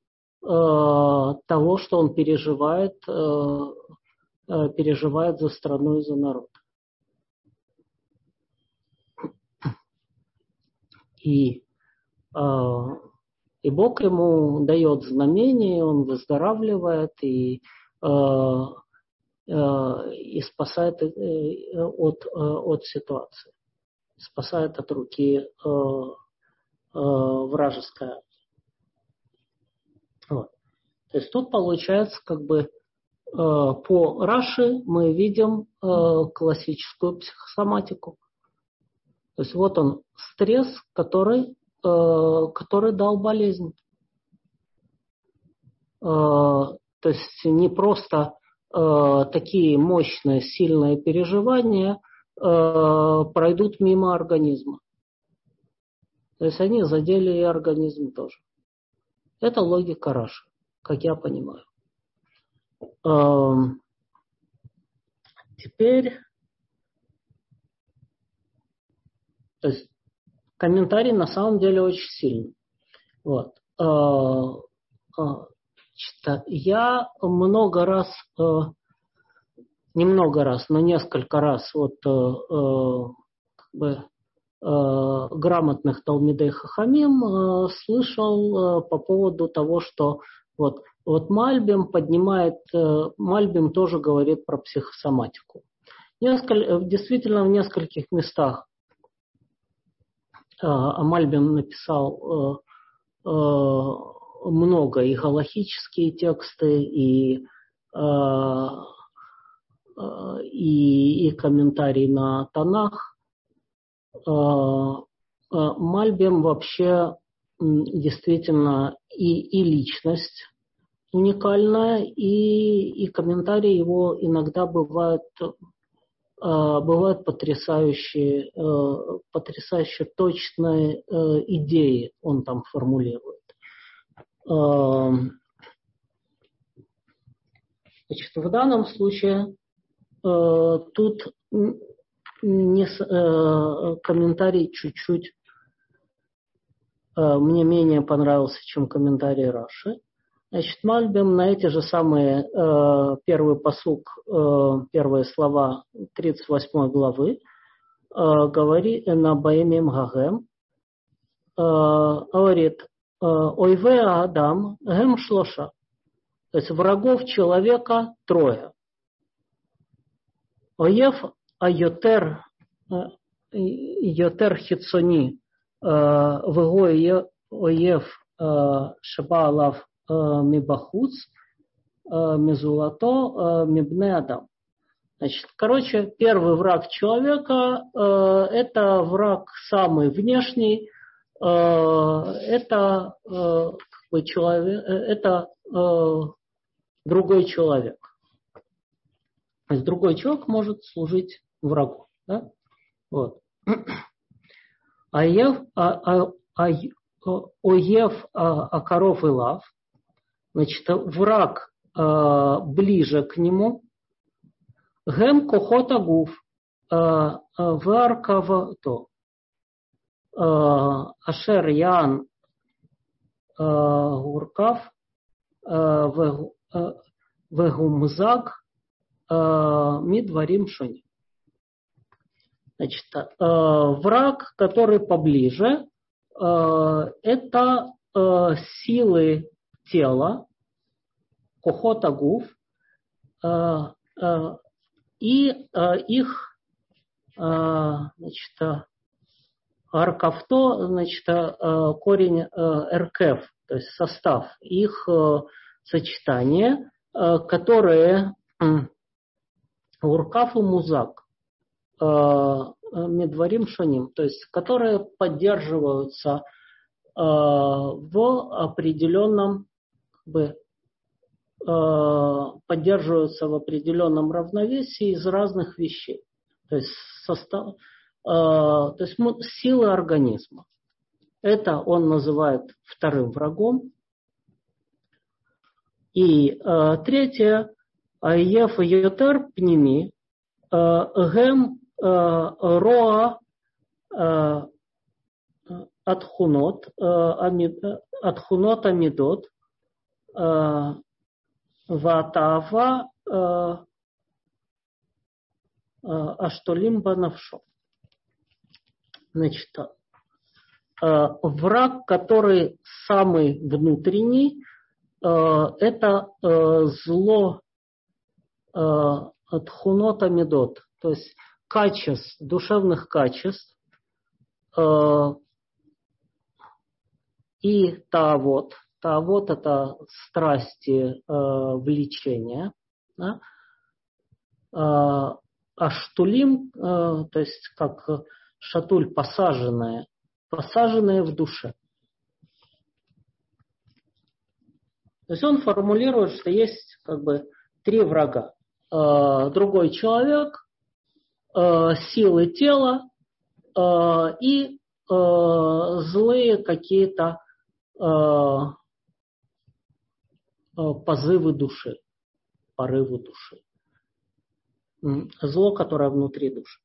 того, что он переживает, э, э, переживает за страну и за народ. И, и Бог ему дает знамение, он выздоравливает и, и спасает от, от ситуации, спасает от руки вражеской армии. Вот. То есть тут получается, как бы по Раши мы видим классическую психосоматику. То есть вот он стресс, который, который дал болезнь. То есть не просто такие мощные, сильные переживания пройдут мимо организма. То есть они задели и организм тоже. Это логика Раши, как я понимаю. Теперь, то есть комментарий на самом деле очень сильный. Вот. Я много раз, не много раз, но несколько раз вот как бы грамотных Талмидей Хахамим слышал по поводу того, что вот, вот Мальбим поднимает, Мальбим тоже говорит про психосоматику. Несколько, действительно, в нескольких местах Мальбим написал много и галахические тексты, и, и, и комментарии на Танах. Мальбим вообще действительно и, и личность уникальная, и, и комментарии его иногда бывают, бывают потрясающие, потрясающе точные идеи он там формулирует. Значит, в данном случае тут не, комментарий чуть-чуть мне менее понравился, чем комментарий Раши. Значит, Мальбим на эти же самые первый пасук, первые слова тридцать восьмой главы говорит на Баэмим Гагем, говорит: Ойве Адам Гем Шлоша. То есть врагов человека трое. Оев Айотер Йотер Хицони Вего Оев Шаба Алав Мибахуц Мизулато Мибне Адам. Значит, короче, первый враг человека это враг самый внешний, это как бы человек, это другой человек. То есть другой человек может служить врагу. Да? Вот. Оев Акаров и Лав, значит, враг ближе к нему. Гем Кохота Гуф Варкавато Ашер Ян Гуркав Вегумзак Мидварим Шони. Значит, враг, который поближе, это силы тела, Кохота Гуф, и их, значит, аркавто, значит, корень эркев, то есть состав, их сочетание, которые уркав и музак, медварим шоним, то есть которые поддерживаются в определенном, как бы, поддерживаются в определенном равновесии из разных вещей. То есть, состав, то есть силы организма. Это он называет вторым врагом. И третье, Ев Йотер Пними, Гем Роа Атхунот, Атхунот Амидот, Ватава Аштолим Банавшо. Значит, враг, который самый внутренний, это зло тхунот амидот, то есть качеств, душевных качеств и таавот. Таавот – это страсти, влечения. Да? А штулим, то есть как шатуль, посаженные, посаженные в душе. То есть он формулирует, что есть как бы три врага. Другой человек, силы тела и злые какие-то позывы души, порывы души. Зло, которое внутри души.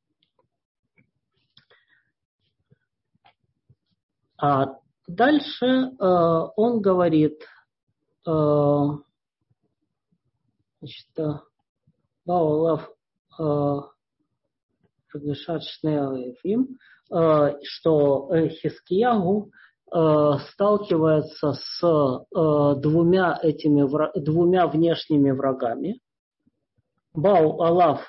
А дальше э, он говорит, э, значит, Баулав Рагашат Шнеевим, что Хискиягу э, сталкивается с э, двумя этими двумя внешними врагами. Бау Алав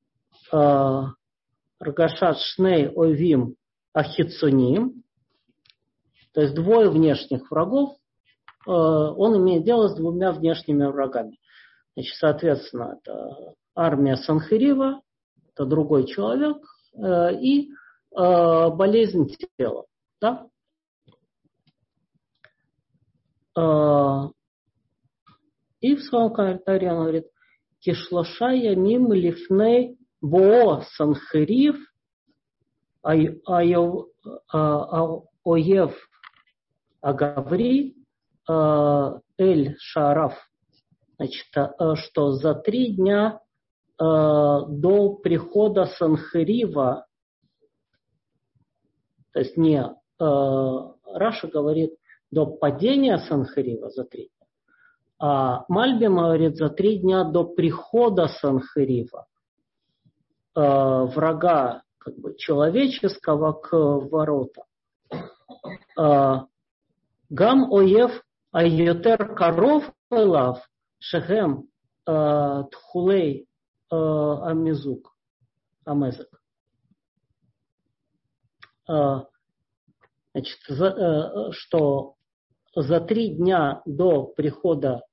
Рагашат Шней Ойвим Ахицуним, то есть двое внешних врагов, он имеет дело с двумя внешними врагами. Значит, соответственно, это армия Санхерива, это другой человек, и болезнь тела. Да? И в своем комментарии он говорит, Кишлаша ямим лифней боо Санхерив оев агаври эль шараф. Значит, что за три дня до прихода Санхерива, то есть не Раша говорит до падения Санхерива за три дня, а Мальбим говорит за три дня до прихода Санхерива, врага как бы человеческого к воротам. Гам оев айотер каров элав шехем тхулей амизук амезак. Значит, за, что за три дня до прихода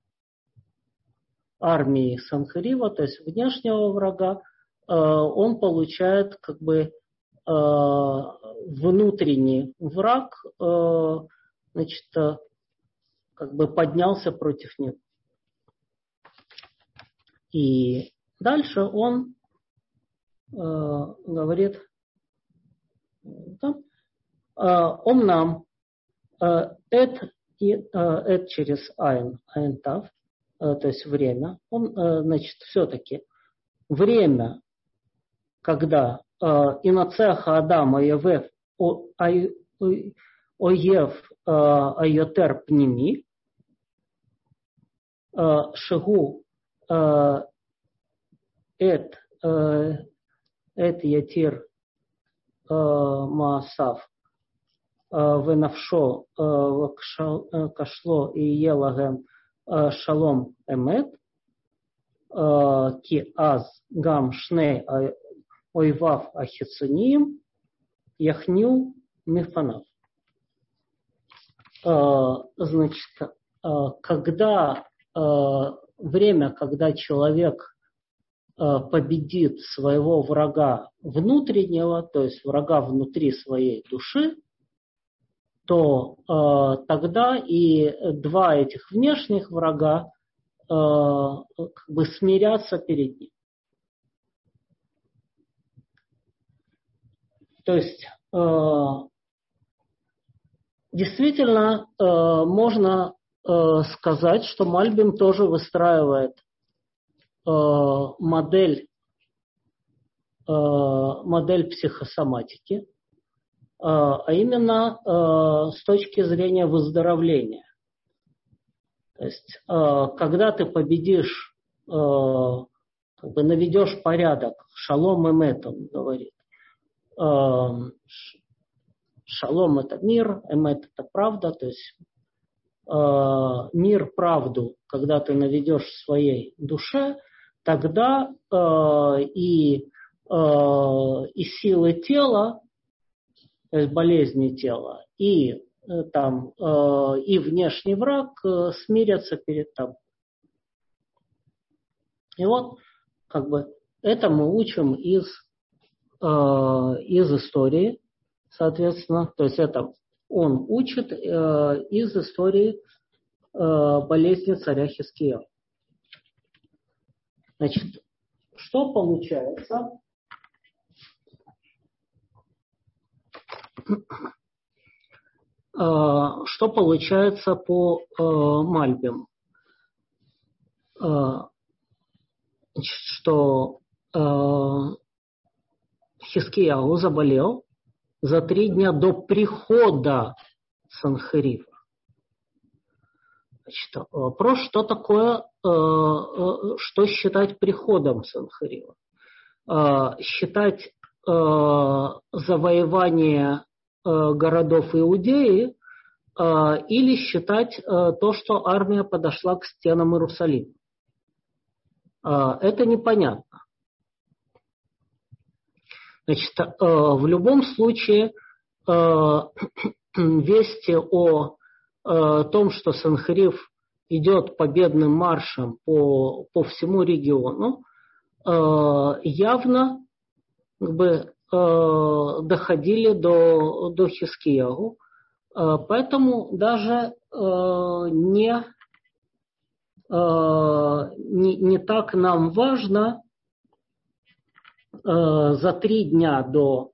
армии Санхерива, то есть внешнего врага, он получает как бы внутренний враг, значит, как бы поднялся против него. И дальше он говорит, омнам, эт, эт через айн, айн тав, то есть время, он, значит, все-таки время, когда инацеха Адама Евев Оев Айотер Пними Шигу Эт Эт Ятир Маасав Венавшо Кашло и Елагем Шалом Эмет Ки Аз Гам Шней Ойвав Ахицуним Яхню Мифанав. Значит, когда время, когда человек победит своего врага внутреннего, то есть врага внутри своей души, то тогда и два этих внешних врага как бы смирятся перед ним. То есть действительно можно сказать, что Мальбим тоже выстраивает модель, модель психосоматики, а именно с точки зрения выздоровления. То есть, когда ты победишь, как бы наведешь порядок, шалом эмет, он говорит, шалом – это мир, эмет – это правда, то есть э, мир, правду, когда ты наведешь в своей душе, тогда э, и, э, и силы тела, то есть болезни тела, и, э, там, э, и внешний враг э, смирятся перед тобой. И вот как бы это мы учим из, э, из истории, соответственно, то есть это он учит э, из истории э, болезни царя Хизкияу. Значит, что получается? Э, что получается по э, Мальбиму? Э, значит, что э, Хизкияу заболел за три дня до прихода Санхерифа. Значит, вопрос, что такое, что считать приходом Санхерифа? Считать завоевание городов Иудеи или считать то, что армия подошла к стенам Иерусалима? Это непонятно. Значит, в любом случае вести о том, что Санхериф идет победным маршем по, по всему региону, явно как бы, доходили до, до Хизкияу. Поэтому даже не, не, не так нам важно за три дня до,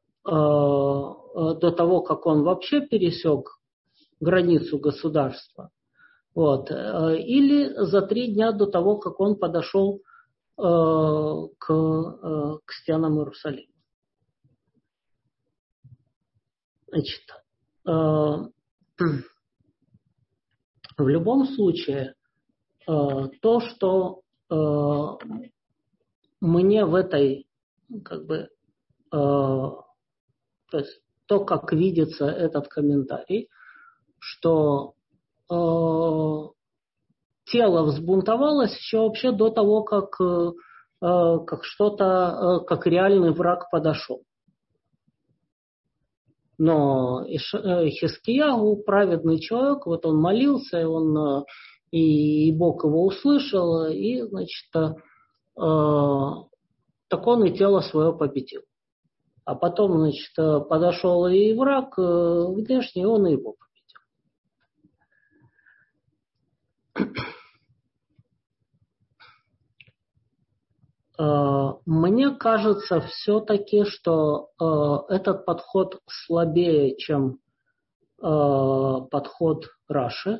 до того, как он вообще пересек границу государства, вот, или за три дня до того, как он подошел э, к, э, к стенам Иерусалима. Значит, э, в любом случае, э, то, что э, мне в этой, как бы, э, то есть то, как видится этот комментарий, что э, тело взбунтовалось еще вообще до того, как, э, как что-то, э, как реальный враг подошел. Но Хизкияу, праведный человек, вот он молился, и, он, и, и Бог его услышал, и, значит, э, так он и тело свое победил. А потом, значит, подошел и враг внешний, он и его победил. Мне кажется все-таки, что этот подход слабее, чем подход Раши.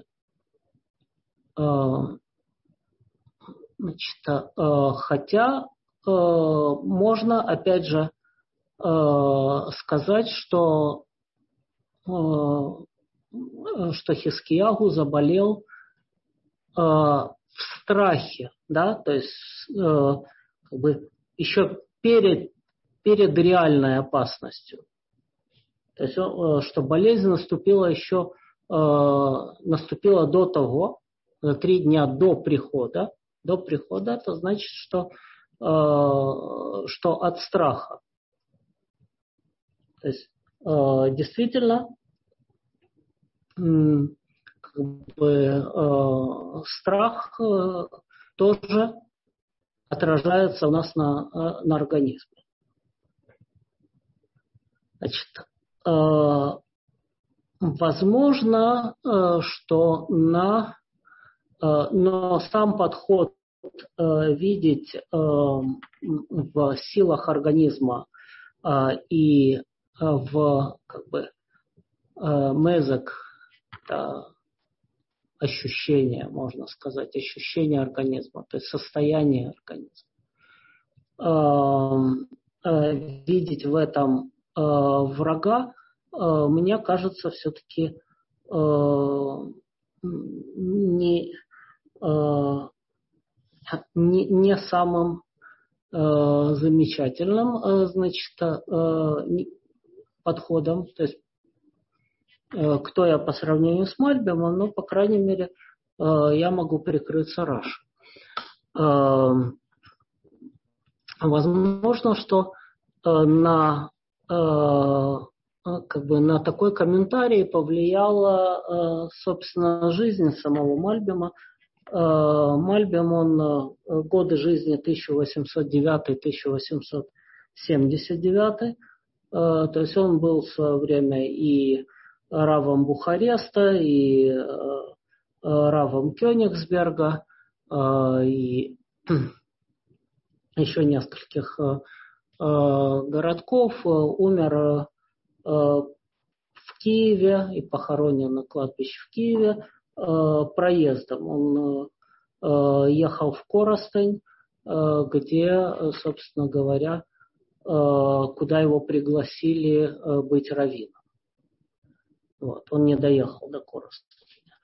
Значит, хотя можно, опять же, сказать, что, что Хизкияу заболел в страхе, да, то есть как бы еще перед, перед реальной опасностью. То есть, что болезнь наступила еще, наступила до того, три дня до прихода. До прихода, это значит, что, что от страха. То есть, действительно, как бы, страх тоже отражается у нас на, на организме. Значит, возможно, что на, но сам подход видеть в силах организма и в, как бы, мезок, ощущение, можно сказать, ощущение организма, то есть состояние организма. Видеть в этом врага, мне кажется, все-таки не, не, не самым замечательным, значит, подходом. То есть кто я по сравнению с Мальбимом, но, по крайней мере, я могу прикрыться Раши. Возможно, что на, как бы, на такой комментарий повлияла, собственно, жизнь самого Мальбима. Мальбим, он годы жизни тысяча восемьсот девятый — тысяча восемьсот семьдесят девятый, то есть он был в свое время и равом Бухареста, и равом Кёнигсберга, и еще нескольких городков. Умер в Киеве и похоронен на кладбище в Киеве проездом. Он ехал в Коростень, где, собственно говоря, куда его пригласили быть раввином. Вот. Он не доехал до Коростеня.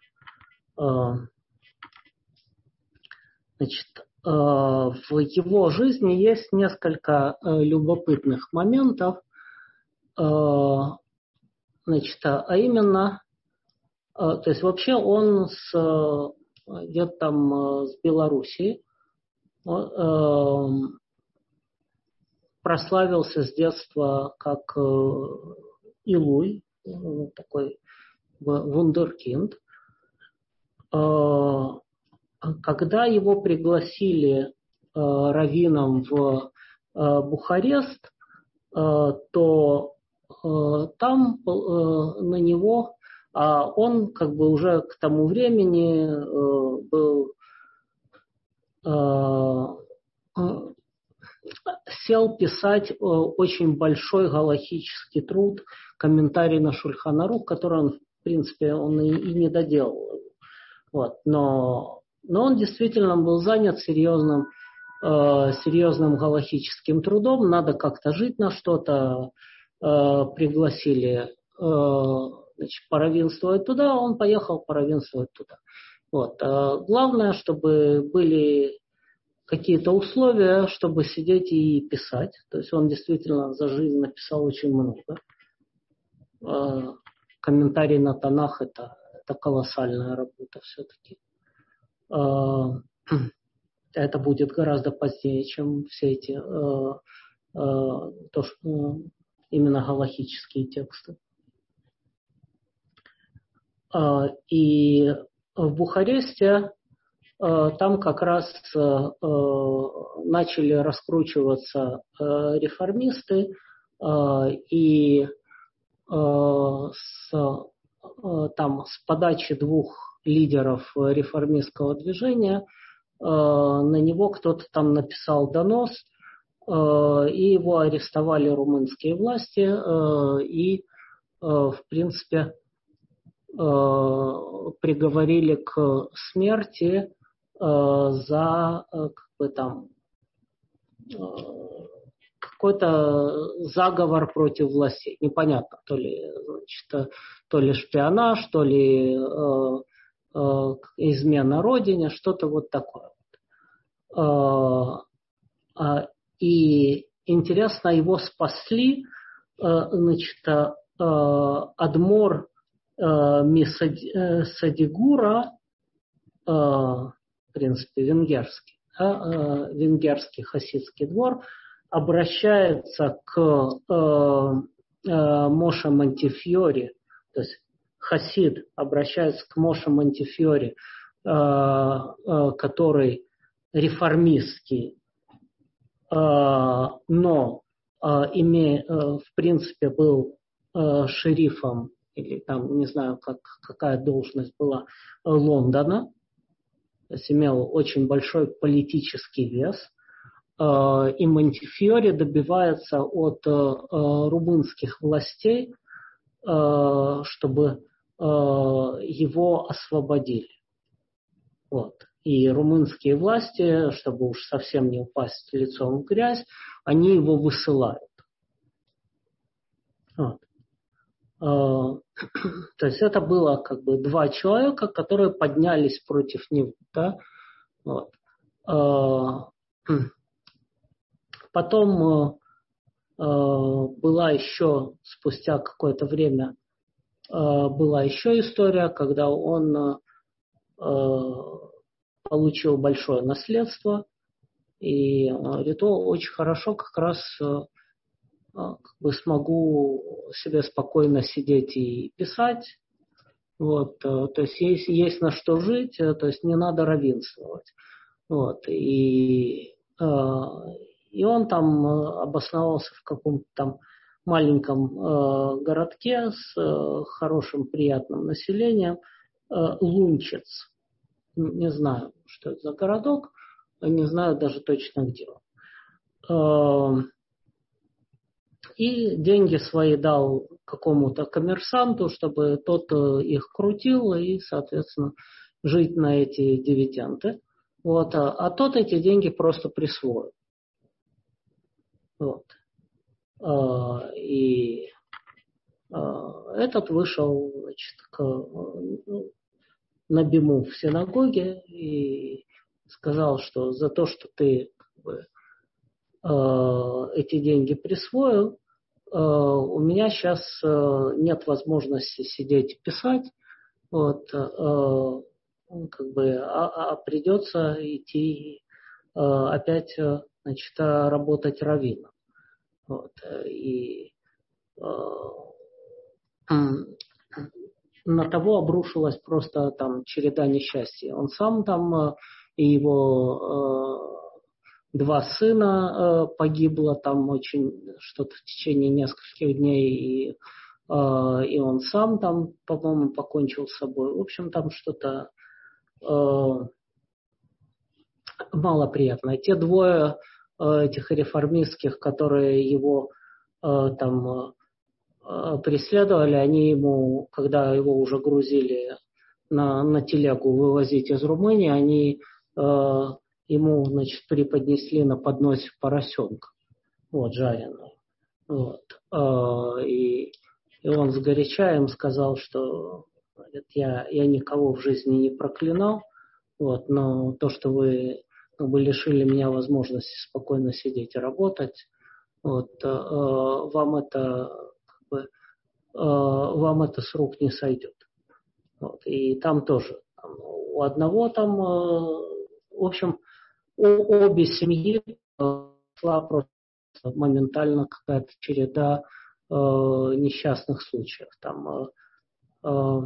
Значит, в его жизни есть несколько любопытных моментов. Значит, а именно, то есть вообще он с, где-то там с Белоруссии, прославился с детства как Илуй, такой вундеркинд. Когда его пригласили раввином в Бухарест, то там на него, он как бы уже к тому времени был, сел писать очень большой галахический труд, комментарий на Шульхан Арух, который он, в принципе, он и, и не доделал. Вот. Но, но он действительно был занят серьезным, э, серьезным галахическим трудом. Надо как-то жить на что-то. Э, пригласили э, значит, поравинствовать туда, он поехал поравинствовать туда. Вот. Э, главное, чтобы были какие-то условия, чтобы сидеть и писать. То есть он действительно за жизнь написал очень много. Э, комментарий на Танах — это Это колоссальная работа все-таки. Это будет гораздо позднее, чем все эти то, что, именно галахические тексты. И в Бухаресте там как раз начали раскручиваться реформисты, и с там с подачи двух лидеров реформистского движения на него кто-то там написал донос, и его арестовали румынские власти, и, в принципе, приговорили к смерти за как бы там какой-то заговор против властей. Непонятно, то ли, значит, то ли шпионаж, то ли э, э, измена родине, что-то вот такое. Э, и интересно, его спасли, э, значит, э, Адмор э, Мисадигура, э, в принципе, венгерский, да, э, венгерский хасидский двор, обращается к э, э, Моше Монтифьори, то есть хасид обращается к Моше Монтифьори, э, э, который реформистский, э, но э, име, э, в принципе был э, шерифом, или там, не знаю, как, какая должность была, Лондона, то есть имел очень большой политический вес. И Монтифьори добивается от румынских властей, чтобы его освободили. Вот. И румынские власти, чтобы уж совсем не упасть лицом в грязь, они его высылают. Вот. То есть это было как бы два человека, которые поднялись против него. Да? Вот. Потом э, была еще спустя какое-то время была еще история, когда он получил большое наследство, и говорит, о, очень хорошо, как раз как бы смогу себе спокойно сидеть и писать. Вот, то есть есть, есть на что жить, то есть не надо равенствовать. Вот, и, и он там обосновался в каком-то там маленьком городке с хорошим, приятным населением, Лунчец. Не знаю, что это за городок, не знаю даже точно, где он. И деньги свои дал какому-то коммерсанту, чтобы тот их крутил и, соответственно, жить на эти дивиденды. Вот. А тот эти деньги просто присвоил. Вот. И этот вышел, значит, к, на биму в синагоге и сказал, что за то, что ты как бы, эти деньги присвоил, у меня сейчас нет возможности сидеть и писать, вот, как бы, а, а придется идти опять, значит, работать раввином. Вот, и на того обрушилась просто там череда несчастья. Он сам там и его два сына э, погибло там очень что-то в течение нескольких дней, и, э, и он сам там, по-моему, покончил с собой. В общем, там что-то э, малоприятное. Те двое э, этих реформистских, которые его э, там э, преследовали, они ему, когда его уже грузили на, на телегу вывозить из Румынии, они э, ему, значит, преподнесли на подносе поросенка, вот, жареного. Вот. И, и он сгоряча им сказал, что говорит, я, я никого в жизни не проклинал, вот, но то, что вы, как бы, лишили меня возможности спокойно сидеть и работать, вот, вам это, как бы, вам это с рук не сойдет. Вот. И там тоже там, у одного там, в общем, обе семьи шла просто моментально какая-то череда э, несчастных случаев. Там э,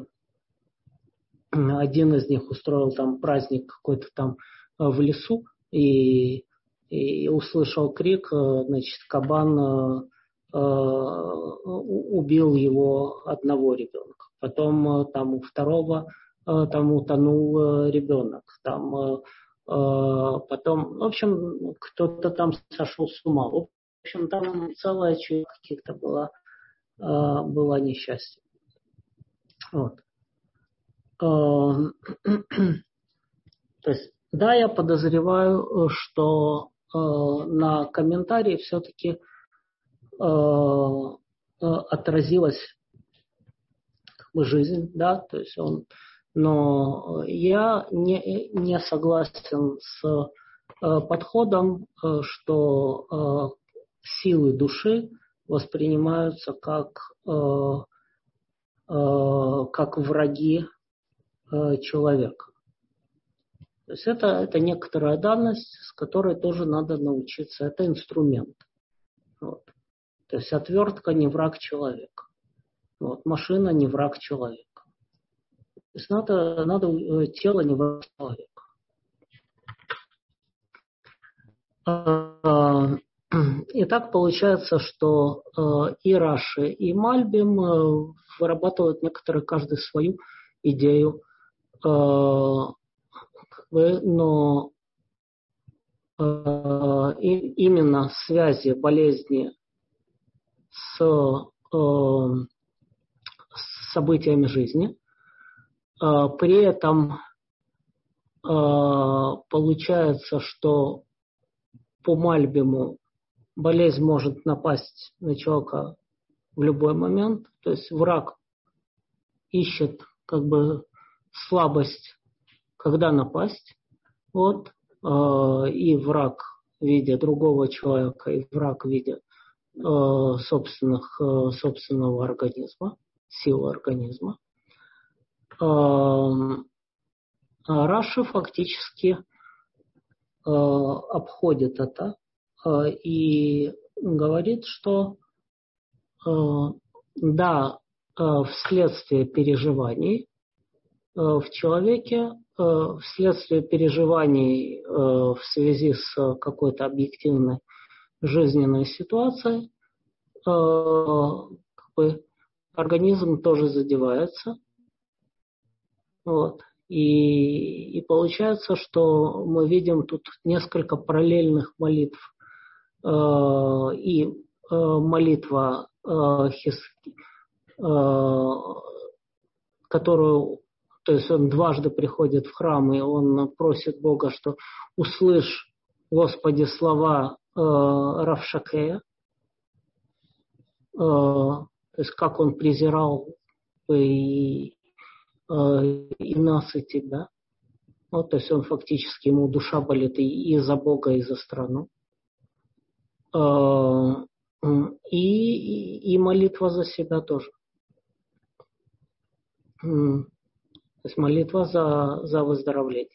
один из них устроил там праздник какой-то там в лесу и, и услышал крик, значит, кабан э, убил его одного ребенка. Потом там у второго там утонул ребенок. Там потом, в общем, кто-то там сошел с ума. В общем, там целая череда каких-то была, была несчастье. Вот. То есть, да, я подозреваю, что на комментарии все-таки отразилась как бы жизнь, да, то есть он. Но я не, не согласен с э, подходом, э, что э, силы души воспринимаются как, э, э, как враги э, человека. То есть это, это некоторая данность, с которой тоже надо научиться. Это инструмент. Вот. То есть отвертка не враг человека. Вот. Машина не враг человека. То есть надо, надо тело не враг человека. И так получается, что и Раши, и Мальбим вырабатывают некоторые, каждый свою идею, но именно связи болезни с событиями жизни. При этом получается, что по Мальбиму болезнь может напасть на человека в любой момент. То есть враг ищет как бы слабость, когда напасть. Вот. И враг в виде другого человека, и враг в виде собственных, собственного организма. силы организма. А Раши фактически обходит это и говорит, что да, вследствие переживаний в человеке, вследствие переживаний в связи с какой-то объективной жизненной ситуацией, как бы организм тоже задевается. Вот. И, и получается, что мы видим тут несколько параллельных молитв. И молитва, которую, то есть он дважды приходит в храм, и он просит Бога, что услышь, Господи, слова Рав Шакея, то есть как он презирал и, и насытить, да. Вот, то есть он фактически, ему душа болит и, и за Бога, и за страну. И, и, и молитва за себя тоже. То есть молитва за, за выздоровление.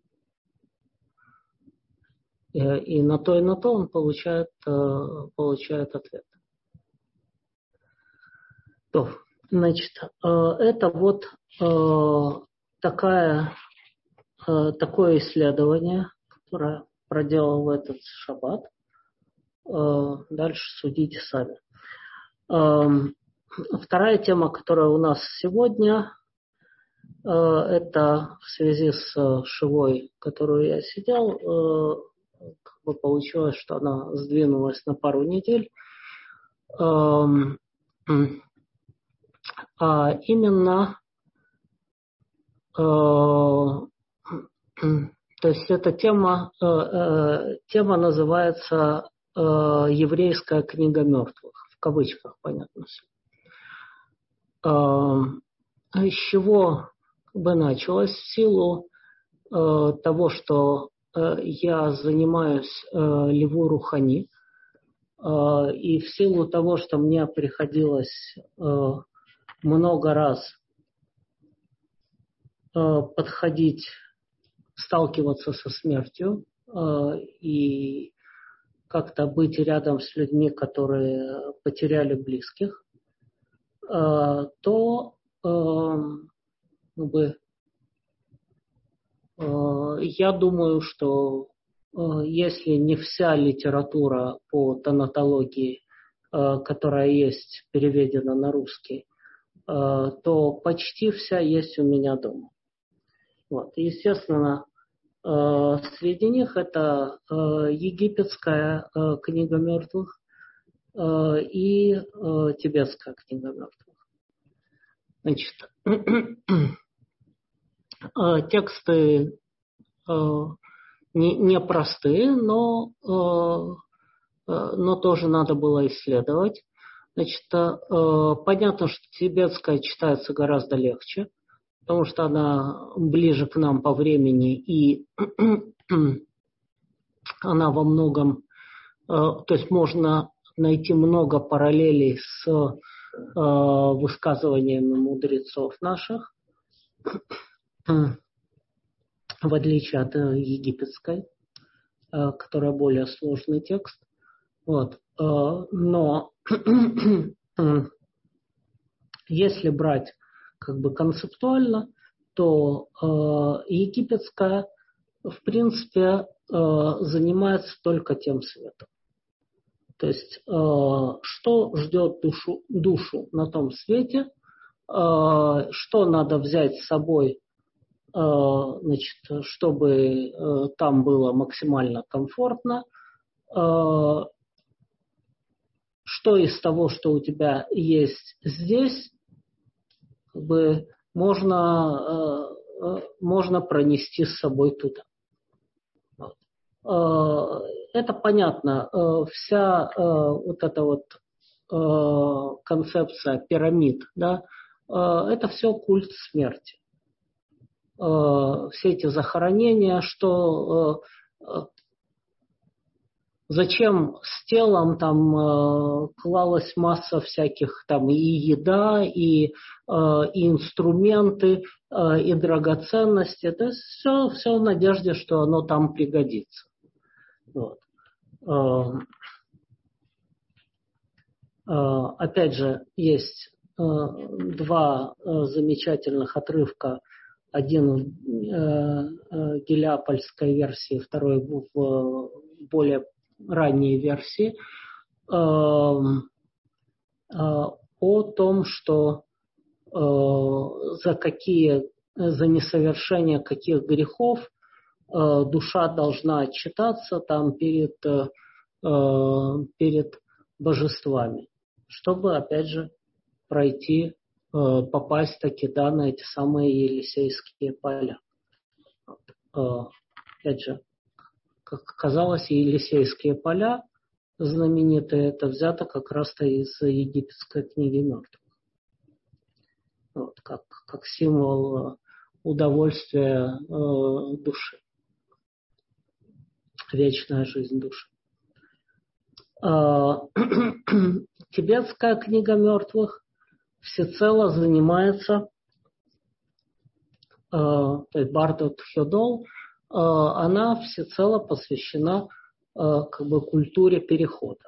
И, и на то, и на то он получает, получает ответ. То, значит, это вот такая, такое исследование, которое проделал в этот шаббат. Дальше судите сами. Вторая тема, которая у нас сегодня, это в связи с шивой, которую я сидел, как бы получилось, что она сдвинулась на пару недель. А именно, то есть эта тема, тема называется «Еврейская книга мертвых», в кавычках, понятно все. С чего бы началось? В силу того, что я занимаюсь леву рухани, и в силу того, что мне приходилось много раз подходить, сталкиваться со смертью и как-то быть рядом с людьми, которые потеряли близких, то как бы, я думаю, что если не вся литература по тонатологии, которая есть, переведена на русский, то почти вся есть у меня дома. Вот. Естественно, среди них это египетская книга мертвых и тибетская книга мертвых. Значит, тексты непростые, но, но тоже надо было исследовать. Значит, понятно, что тибетская читается гораздо легче, потому что она ближе к нам по времени, и она во многом, то есть можно найти много параллелей с высказываниями мудрецов наших, в отличие от египетской, которая более сложный текст. Вот. Но если брать как бы концептуально, то египетская в принципе занимается только тем светом. То есть что ждет душу, душу на том свете, что надо взять с собой, значит, чтобы там было максимально комфортно, что из того, что у тебя есть здесь, как бы можно, можно пронести с собой туда. Это понятно. Вся вот эта вот концепция пирамид, да, это все культ смерти. Все эти захоронения, что зачем с телом там э, клалась масса всяких там и еда, и, э, и инструменты, э, и драгоценности. Это все, все в надежде, что оно там пригодится. Вот. Э, э, опять же, есть э, два э, замечательных отрывка. Один в э, э, гелиопольской версии, второй в, в более ранней версии, э, о том, что э, за какие, за несовершение каких грехов э, душа должна отчитаться там перед, э, перед божествами, чтобы, опять же, пройти, э, попасть таки, да, на эти самые Елисейские поля. Э, опять же, как оказалось, Елисейские поля знаменитые, это взято как раз-то из египетской книги мертвых. Вот, как, как символ удовольствия э, души. Вечная жизнь души. Э, тибетская книга мертвых всецело занимается, э, то есть Барда Тхёдол, э, она всецело посвящена э, как бы культуре перехода.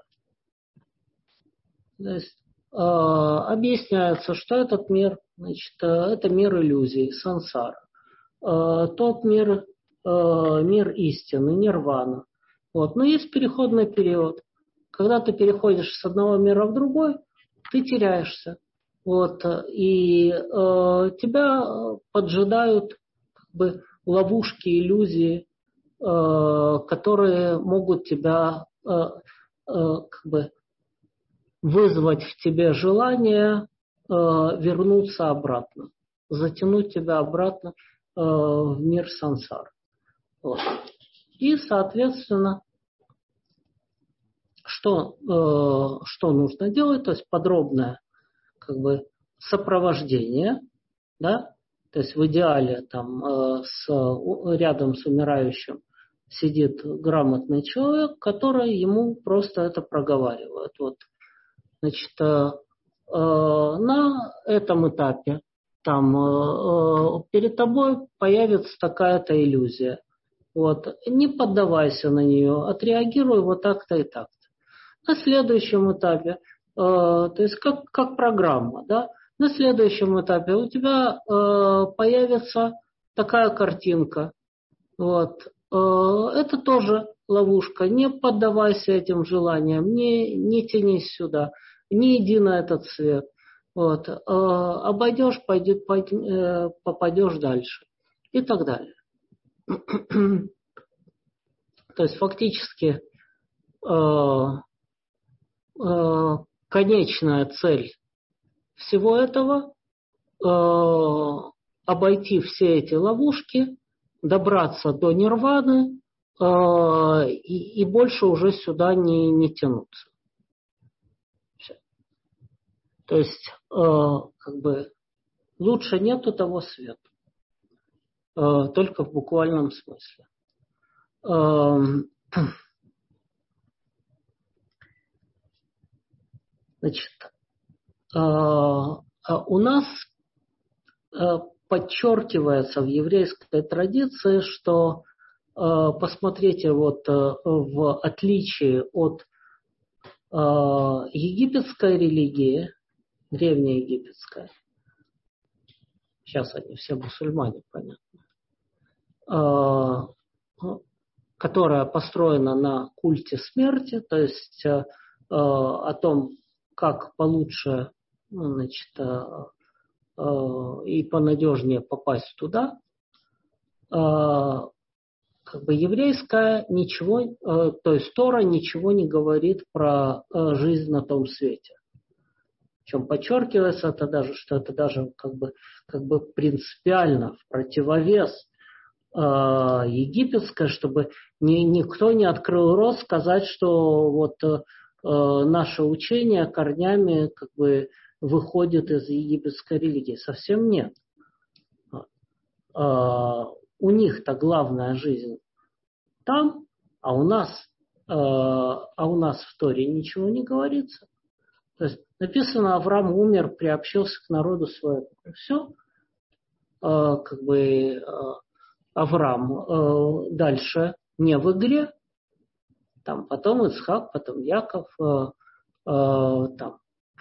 То есть э, объясняется, что этот мир, значит, э, это мир иллюзий, сансара. Э, тот мир, э, мир истины, нирвана. Вот. Но есть переходный период. Когда ты переходишь с одного мира в другой, ты теряешься. Вот. И э, тебя поджидают как бы ловушки, иллюзии, э, которые могут тебя э, э, как бы вызвать в тебе желание э, вернуться обратно, затянуть тебя обратно э, в мир сансар. Вот. И, соответственно, что, э, что нужно делать? То есть подробное как бы сопровождение, да? То есть в идеале там э, с, рядом с умирающим сидит грамотный человек, который ему просто это проговаривает. Вот. Значит, э, на этом этапе там, э, перед тобой появится такая-то иллюзия. Вот. Не поддавайся на нее, отреагируй вот так-то и так-то. На следующем этапе, э, то есть как, как программа, да, на следующем этапе у тебя э, появится такая картинка. Вот. Э, это тоже ловушка. Не поддавайся этим желаниям, не, не тянись сюда. Не иди на этот свет. Вот. Э, обойдешь, пойдет, пойдет, э, попадешь дальше. И так далее. То есть фактически э, э, конечная цель всего этого э, обойти все эти ловушки, добраться до нирваны э, и, и больше уже сюда не, не тянуться. То есть, э, как бы, лучше нету того света. Э, только в буквальном смысле. Э, значит, э, у нас э, подчеркивается в еврейской традиции, что, э, посмотрите, вот э, в отличие от э, египетской религии, древнеегипетская, сейчас они все мусульмане, понятно, которая построена на культе смерти, то есть э, о том, как получше, ну, значит, э, э, и понадежнее попасть туда, э, как бы еврейская ничего, э, то есть Тора ничего не говорит про э, жизнь на том свете. Причем подчеркивается это даже, что это даже как бы, как бы принципиально в противовес э, египетской, чтобы ни, никто не открыл рот сказать, что вот э, наше учение корнями как бы выходит из египетской религии. Совсем нет. Э, у них-то главная жизнь там, а у нас а у нас в Торе ничего не говорится. То есть написано, Авраам умер, приобщился к народу своему. Все, как бы Авраам дальше не в игре. Там потом Ицхак, потом Яков. Там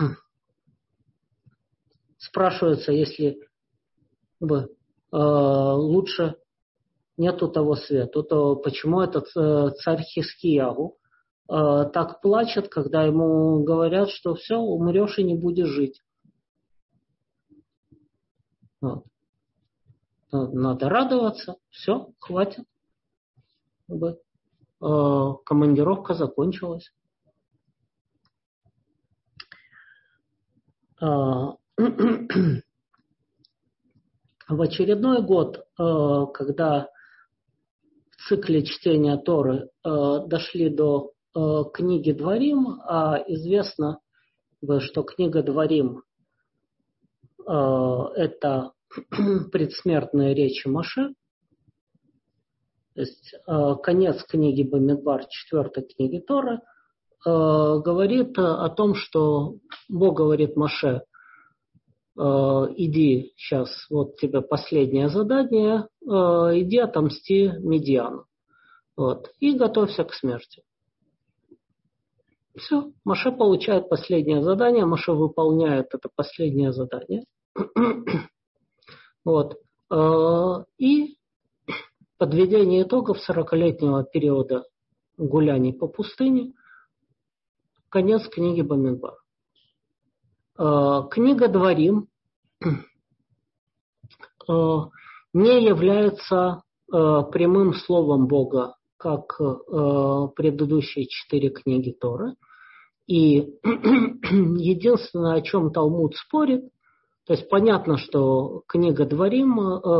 спрашивается, если бы лучше нету того света, то почему этот царь Хискиягу так плачет, когда ему говорят, что все, умрешь и не будешь жить. Вот. Надо радоваться, все, хватит. Командировка закончилась. В очередной год, когда в цикле чтения Торы дошли до книги Дворим, а известно, что книга Дворим – это предсмертные речи Моше, то есть конец книги Бамидбар, четвертой книги Торы, говорит о том, что Бог говорит Моше: иди, сейчас вот тебе последнее задание, иди отомсти Мидьяну. Вот, и готовься к смерти. Все, Моше получает последнее задание, Моше выполняет это последнее задание. Вот. И подведение итогов сорокалетнего периода гуляний по пустыне, конец книги Бамидбар. Книга Дворим не является прямым словом Бога, как предыдущие четыре книги Торы. И единственное, о чем Талмуд спорит, то есть понятно, что книга Дворим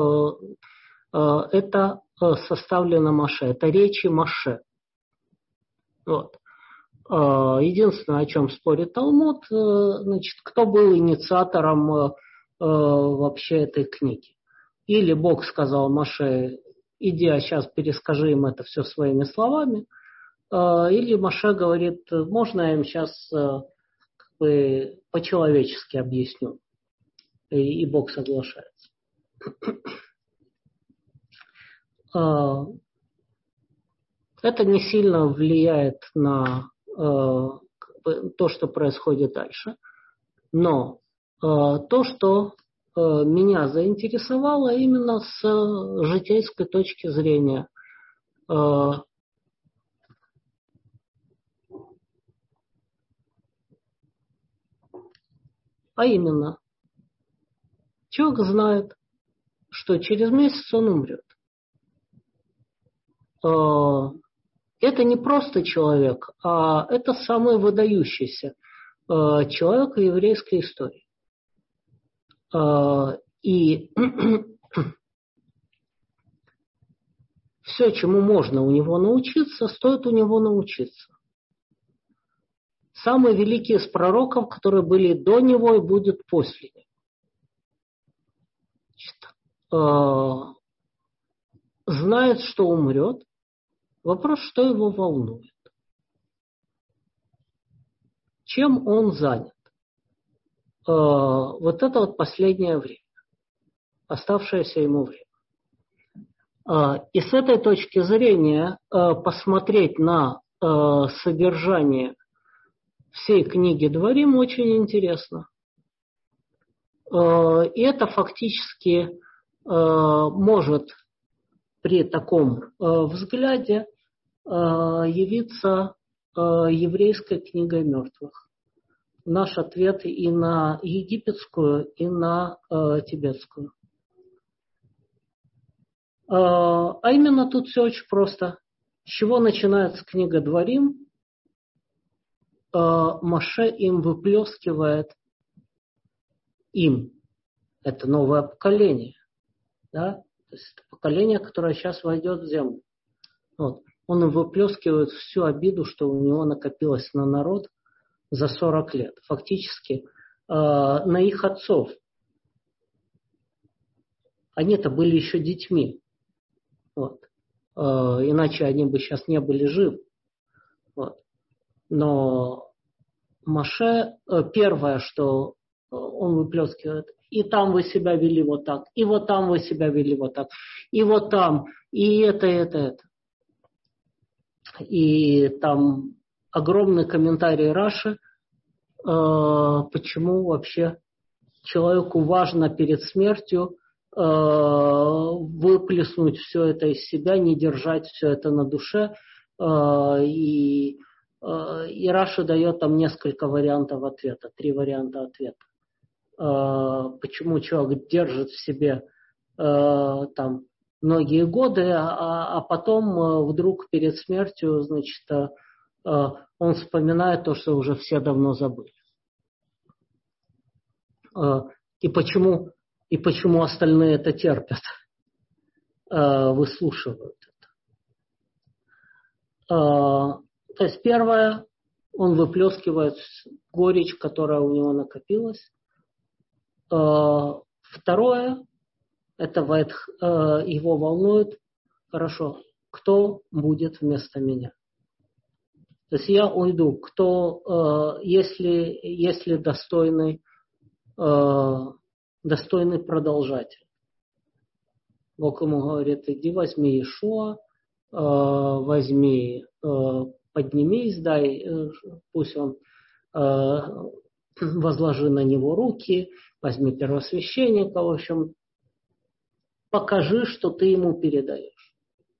это составлено Моше, это речи Моше. Вот. Единственное, о чем спорит Талмуд, значит, кто был инициатором вообще этой книги. Или Бог сказал Моше: иди, а сейчас перескажи им это все своими словами. Или Моше говорит: можно я им сейчас как бы по-человечески объясню. И Бог соглашается. Это не сильно влияет на как бы, то, что происходит дальше. Но то, что меня заинтересовало именно с житейской точки зрения. А именно, человек знает, что через месяц он умрет. Это не просто человек, а это самый выдающийся человек в еврейской истории. И все, чему можно у него научиться, стоит у него научиться. Самый великий из пророков, которые были до него и будут после него, знает, что умрет. Вопрос, что его волнует. Чем он занят? Вот это вот последнее время. Оставшееся ему время. И с этой точки зрения посмотреть на содержание всей книги Дворим очень интересно. И это фактически может при таком взгляде явиться еврейской книгой мертвых. Наш ответ и на египетскую, и на тибетскую. А именно тут все очень просто. С чего начинается книга Дворим? Моше им выплескивает им. Это новое поколение. Да? То есть это поколение, которое сейчас войдет в землю. Вот. Он им выплескивает всю обиду, что у него накопилось на народ за сорок лет. Фактически на их отцов. Они-то были еще детьми. Вот. Иначе они бы сейчас не были живы. Вот. Но Моше, первое, что он выплескивает, и там вы себя вели вот так, и вот там вы себя вели вот так, и вот там, и это, это, это. И там огромный комментарий Раши, почему вообще человеку важно перед смертью выплеснуть все это из себя, не держать все это на душе. И, и Раши дает там несколько вариантов ответа, три варианта ответа. Почему человек держит в себе там многие годы, а, а потом вдруг перед смертью, значит, он вспоминает то, что уже все давно забыли. И почему, и почему остальные это терпят, выслушивают это. То есть первое, он выплескивает горечь, которая у него накопилась. Второе, это его волнует, хорошо, кто будет вместо меня. То есть я уйду, кто, если, если достойный, достойный продолжатель. Бог ему говорит, иди возьми Иешуа, возьми, поднимись, дай, пусть он, возложи на него руки, возьми первосвященника, в общем, покажи, что ты ему передаешь.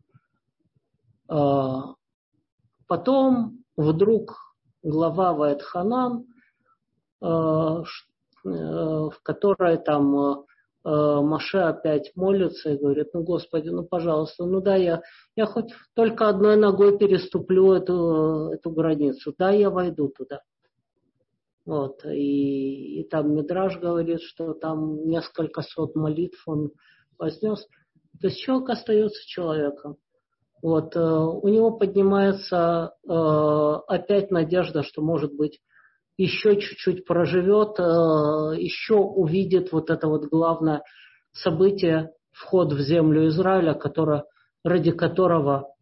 Потом вдруг глава Ваэт-Ханан, в которой там Моше опять молится и говорит, ну, Господи, ну, пожалуйста, ну, да, я, я хоть только одной ногой переступлю эту, эту границу, да, я войду туда. Вот, и, и там Мидраш говорит, что там несколько сот молитв он вознес. То есть человек остается человеком. Вот, у него поднимается опять надежда, что, может быть, еще чуть-чуть проживет, еще увидит вот это вот главное событие, вход в землю Израиля, которое, ради которого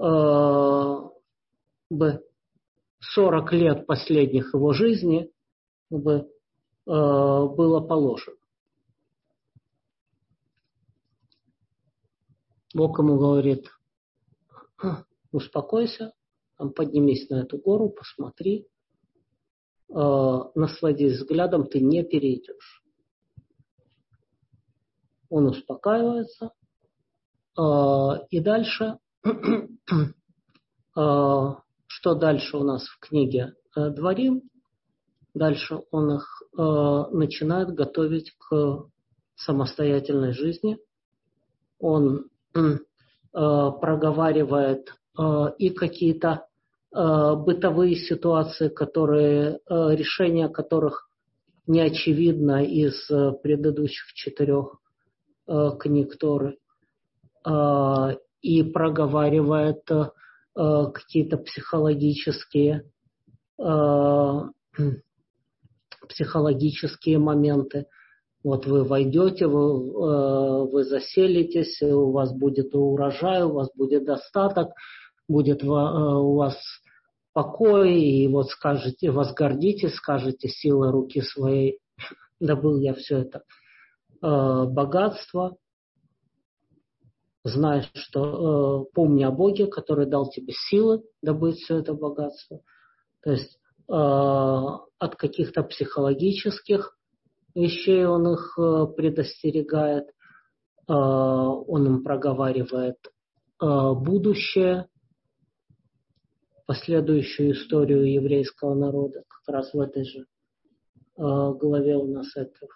бы сорок лет последних его жизни бы было положено. Бог ему говорит, успокойся, там, поднимись на эту гору, посмотри, насладись взглядом, ты не перейдешь. Он успокаивается. И дальше, что дальше у нас в книге Дворим? Дальше он их начинает готовить к самостоятельной жизни. Он проговаривает и какие-то бытовые ситуации, которые, решение которых не очевидно из предыдущих четырех книг Торы, и проговаривает какие-то психологические, психологические моменты. Вот вы войдете, вы, вы заселитесь, у вас будет урожай, у вас будет достаток, будет у вас покой, и вот скажете, возгордитесь, скажете, силой руки своей добыл я все это богатство. Знаешь, что помни о Боге, который дал тебе силы добыть все это богатство. То есть от каких-то психологических вещей он их предостерегает, он им проговаривает будущее, последующую историю еврейского народа, как раз в этой же главе у нас это.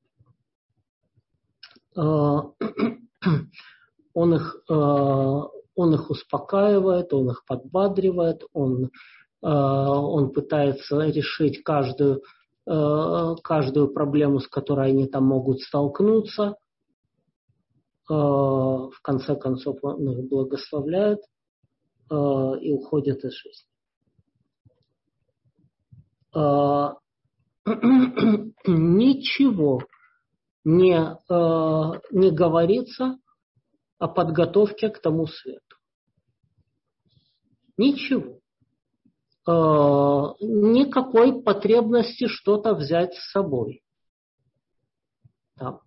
Он их, он их успокаивает, он их подбадривает, он, он пытается решить каждую, каждую проблему, с которой они там могут столкнуться. В конце концов он их благословляет и уходит из жизни. Ничего не, не говорится о подготовке к тому свету. Ничего. никакой потребности что-то взять с собой. Там.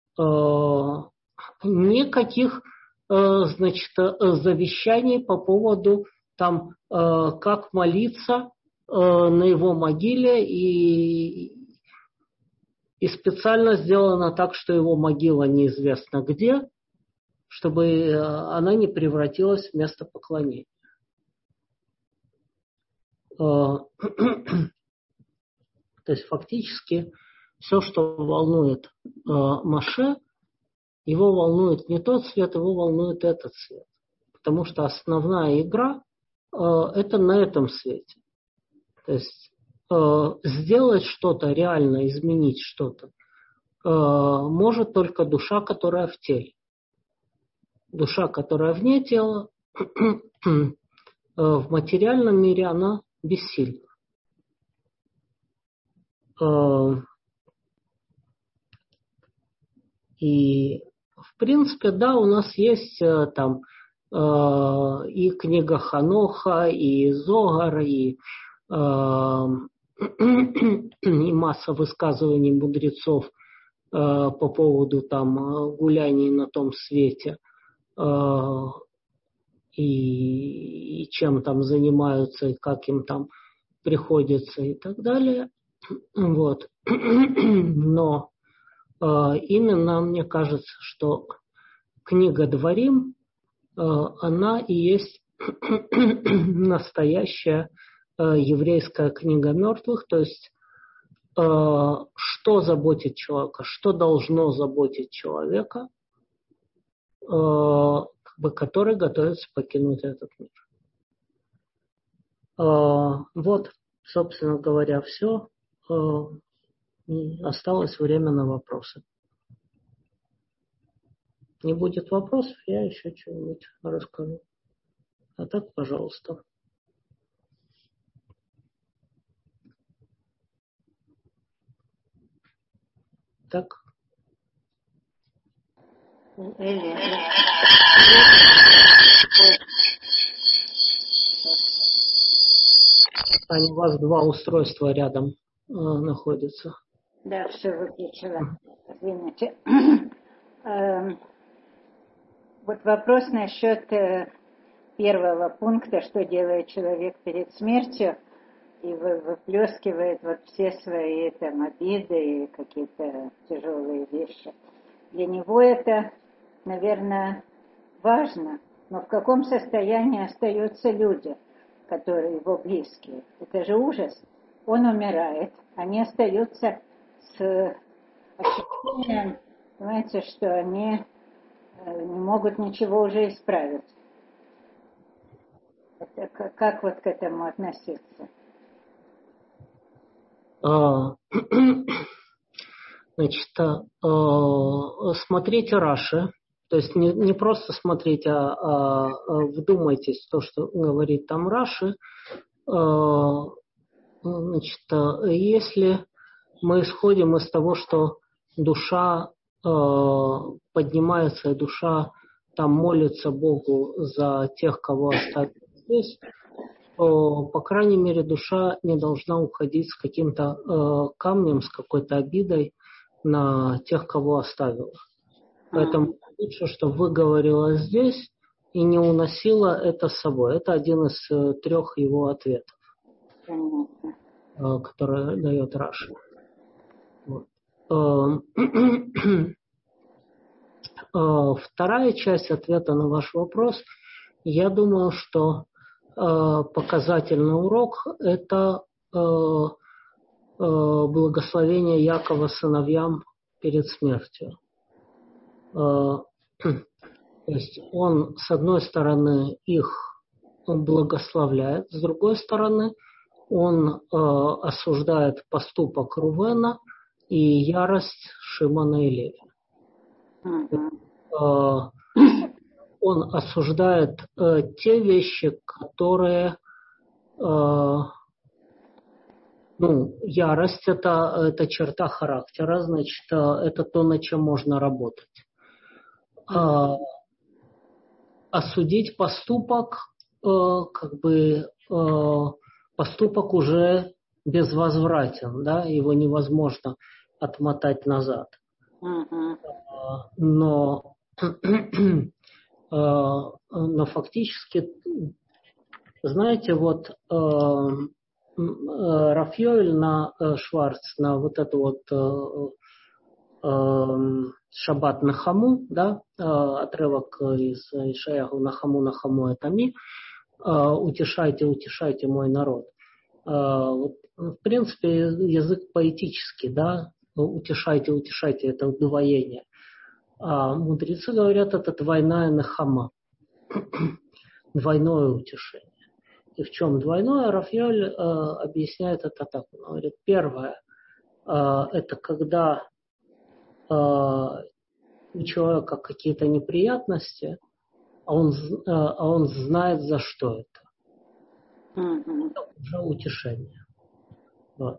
Никаких, значит, завещаний по поводу там, как молиться на его могиле, и, и специально сделано так, что его могила неизвестно где, чтобы она не превратилась в место поклонения. То есть фактически все, что волнует Моше, его волнует не тот цвет, его волнует этот цвет. Потому что основная игра это на этом свете. То есть сделать что-то, реально изменить что-то, может только душа, которая в теле. Душа, которая вне тела, в материальном мире она бессильна. И в принципе, да, у нас есть там и книга Ханоха, и Зогар, и, и масса высказываний мудрецов по поводу там гуляний на том свете, и, и чем там занимаются, и как им там приходится, и так далее. Вот. Но именно мне кажется, что книга Дворим, она и есть настоящая еврейская книга мертвых, то есть что заботит человека, что должно заботить человека, который готовится покинуть этот мир. Вот, собственно говоря, все. Осталось время на вопросы. Не будет вопросов, я еще что-нибудь расскажу. А так, пожалуйста. Так. Аня, у вас два устройства рядом э, находятся. Да, все выключила. Извините. Вот вопрос насчет первого пункта, что делает человек перед смертью, и выплескивает вот все свои там обиды и какие-то тяжелые вещи. Для него это, наверное, важно, но в каком состоянии остаются люди, которые его близкие? Это же ужас. Он умирает, они остаются с ощущением, понимаете, что они не могут ничего уже исправить. Это, как, как вот к этому относиться? Значит, смотрите Раши, то есть не, не просто смотрите, а, а вдумайтесь в то, что говорит там Раши. Значит, если мы исходим из того, что душа поднимается, и душа там молится Богу за тех, кого оставили здесь, то, по крайней мере, душа не должна уходить с каким-то э, камнем, с какой-то обидой на тех, кого оставила. Поэтому лучше, чтобы выговорила здесь и не уносила это с собой. Это один из э, трех его ответов, э, которые дает Раши. Вот. Вторая часть ответа на ваш вопрос. Я думаю, что показательный урок – это благословение Якова сыновьям перед смертью. То есть он, с одной стороны, их благословляет, с другой стороны, он осуждает поступок Рувена и ярость Шимона и Леви. Он осуждает э, те вещи, которые, э, ну, ярость это, это черта характера, значит, э, это то, над чем можно работать. Э, осудить поступок, э, как бы, э, поступок уже безвозвратен, да, его невозможно отмотать назад. Uh-huh. Но, но фактически, знаете, вот Рав Йоэль на Шварц, на вот эту вот Шаббат Нахаму, да, отрывок из Ишаяху Нахаму Нахаму Этами, утешайте, утешайте мой народ. В принципе, язык поэтический, да, утешайте, утешайте, это удвоение. А мудрецы говорят, это двойная нахама, двойное утешение. И в чем двойное? Рав Йоэль э, объясняет это так. Он говорит, первое, э, это когда э, у человека какие-то неприятности, а он, э, а он знает, за что это. Uh-huh. Это уже утешение. Вот.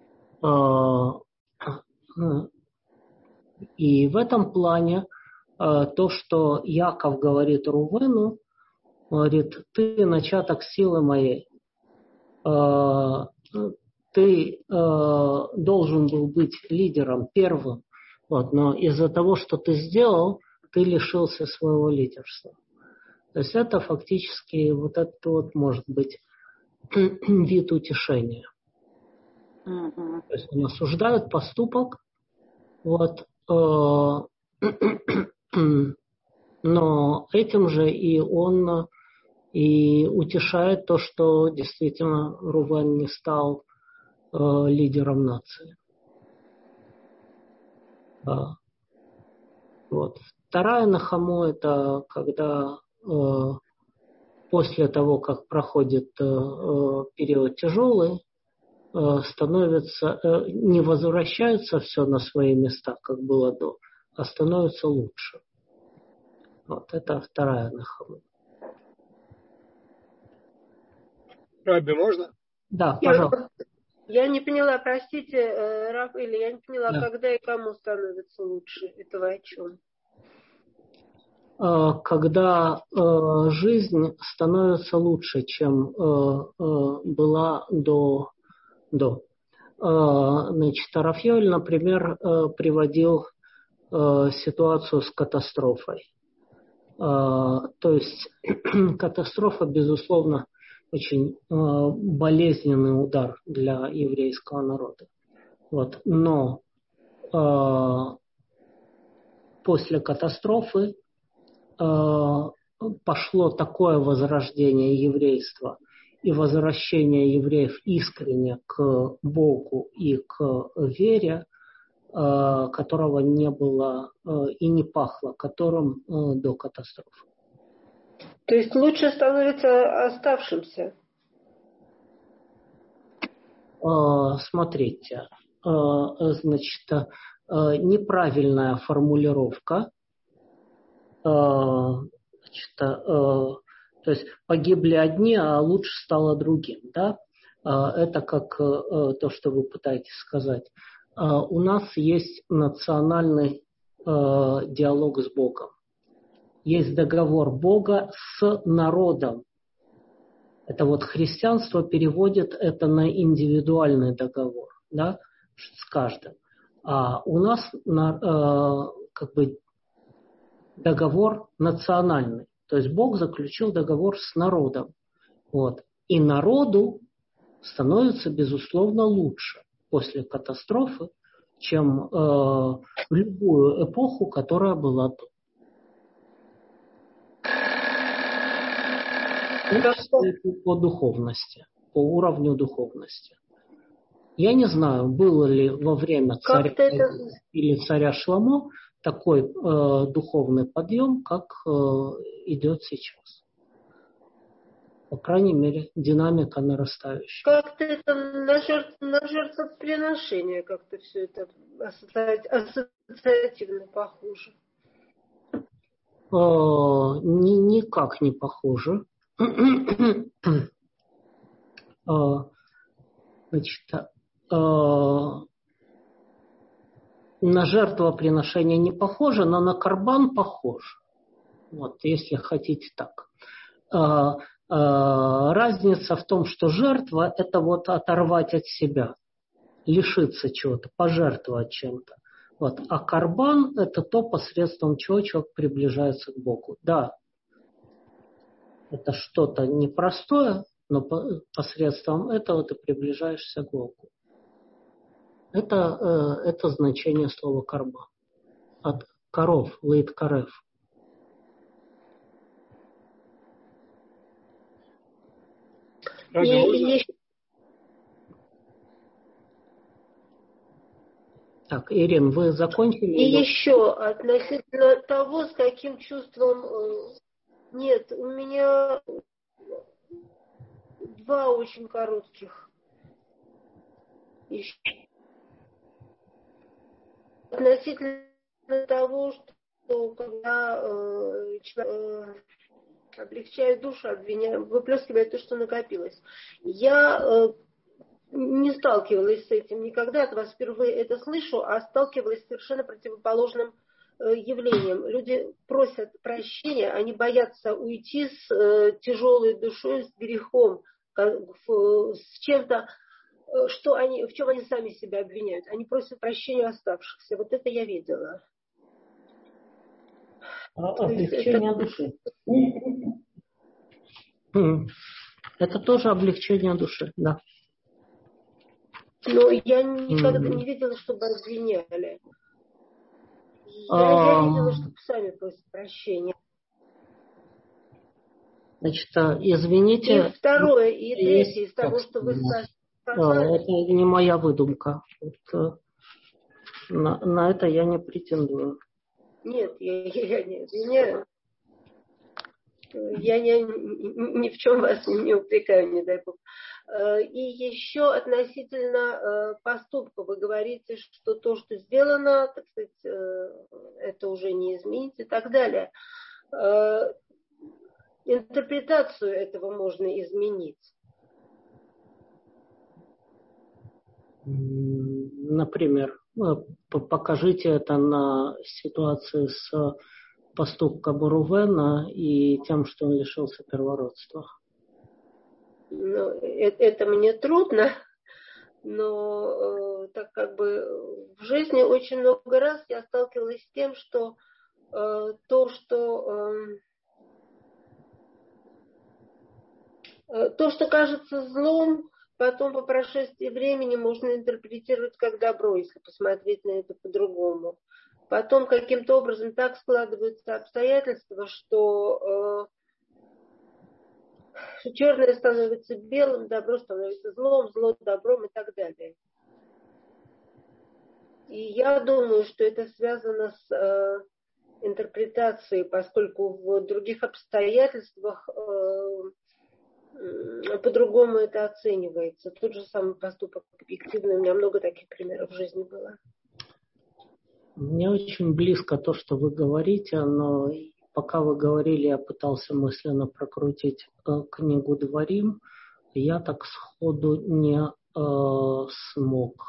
И в этом плане то, что Яков говорит Рувену, говорит, ты начаток силы моей, ты должен был быть лидером первым, вот, но из-за того, что ты сделал, ты лишился своего лидерства. То есть это фактически вот это вот может быть вид утешения. Uh-huh. То есть он осуждает поступок, вот, э, но этим же и он и утешает то, что действительно Рувен не стал э, лидером нации. Да. Вот. Вторая нахаму — это когда э, после того, как проходит э, период тяжелый, становится, не возвращается все на свои места, как было до, а становится лучше. Вот это вторая нахама. Раби, можно? Да, пожалуйста. Я, я не поняла, простите, Рав, или я не поняла, Да. когда и кому становится лучше. Это вы о чем? Когда э, жизнь становится лучше, чем э, э, была до. до. Значит, Рав Йоэль, например, приводил ситуацию с катастрофой. То есть катастрофа, безусловно, очень болезненный удар для еврейского народа. Вот. Но после катастрофы пошло такое возрождение еврейства и возвращение евреев искренне к Богу и к вере, которого не было и не пахло, которым до катастрофы. То есть лучше становится оставшимся? Смотрите, значит, неправильная формулировка. Значит, то есть погибли одни, а лучше стало другим. Да? Это как то, что вы пытаетесь сказать. У нас есть национальный диалог с Богом. Есть договор Бога с народом. Это вот христианство переводит это на индивидуальный договор, да, с каждым. А у нас как бы договор национальный. То есть Бог заключил договор с народом. Вот. И народу становится, безусловно, лучше после катастрофы, чем э, в любую эпоху, которая была до. По духовности, по уровню духовности. Я не знаю, было ли во время царя это... или царя Шломо такой э, духовный подъем, как э, идет сейчас. По крайней мере, динамика нарастающая. Как-то это на, жертв, на жертвоприношение как-то все это ассоциативно похоже. Э, ни, никак не похоже. Значит, э, на жертвоприношение не похоже, но на корбан похоже. Вот, если хотите так. разница в том, что жертва – это вот оторвать от себя, лишиться чего-то, пожертвовать чем-то. Вот. А карбан – это то, посредством чего человек приближается к Богу. Да, это что-то непростое, но посредством этого ты приближаешься к Богу. Это, это значение слова карбан. От коров, лейт карев. И, и, Так, Ирин, вы закончили? И или... еще относительно того, с каким чувством... Нет, у меня два очень коротких. Еще. Относительно того, что когда э, человек, э, облегчает душу, обвиняет, выплескивает то, что накопилось. Я э, не сталкивалась с этим никогда, от вас впервые это слышу, а сталкивалась с совершенно противоположным э, явлением. Люди просят прощения, они боятся уйти с э, тяжелой душой, с грехом, как, в, с чем-то, э, что они, в чем они сами себя обвиняют. Они просят прощения оставшихся. Вот это я видела. Облегчение это... души. Это тоже облегчение души, да. Но я никогда mm. не видела, чтобы обвиняли. Я, um, я видела, чтобы сами просят прощения. Значит, извините. И второе, и третье из того, что вы сказали. Это не моя выдумка. Это, на, на это я не претендую. Нет, я, я не обвиняю. Я ни, ни в чем вас не упрекаю, не дай бог. И еще относительно поступка. Вы говорите, что то, что сделано, так сказать, это уже не изменить и так далее. Интерпретацию этого можно изменить. Например, покажите это на ситуации с поступком Рувена и тем, что он лишился первородства. Ну, это, это мне трудно, но э, так как бы в жизни очень много раз я сталкивалась с тем, что э, то, что э, то, что кажется злом, потом по прошествии времени можно интерпретировать как добро, если посмотреть на это по-другому. Потом каким-то образом так складываются обстоятельства, что э, черное становится белым, добро становится злом, зло добром и так далее. И я думаю, что это связано с э, интерпретацией, поскольку в других обстоятельствах э, э, по-другому это оценивается. Тот же самый поступок объективный. У меня много таких примеров в жизни было. Мне очень близко то, что вы говорите, но пока вы говорили, я пытался мысленно прокрутить э, книгу «Дворим». Я так сходу не э, смог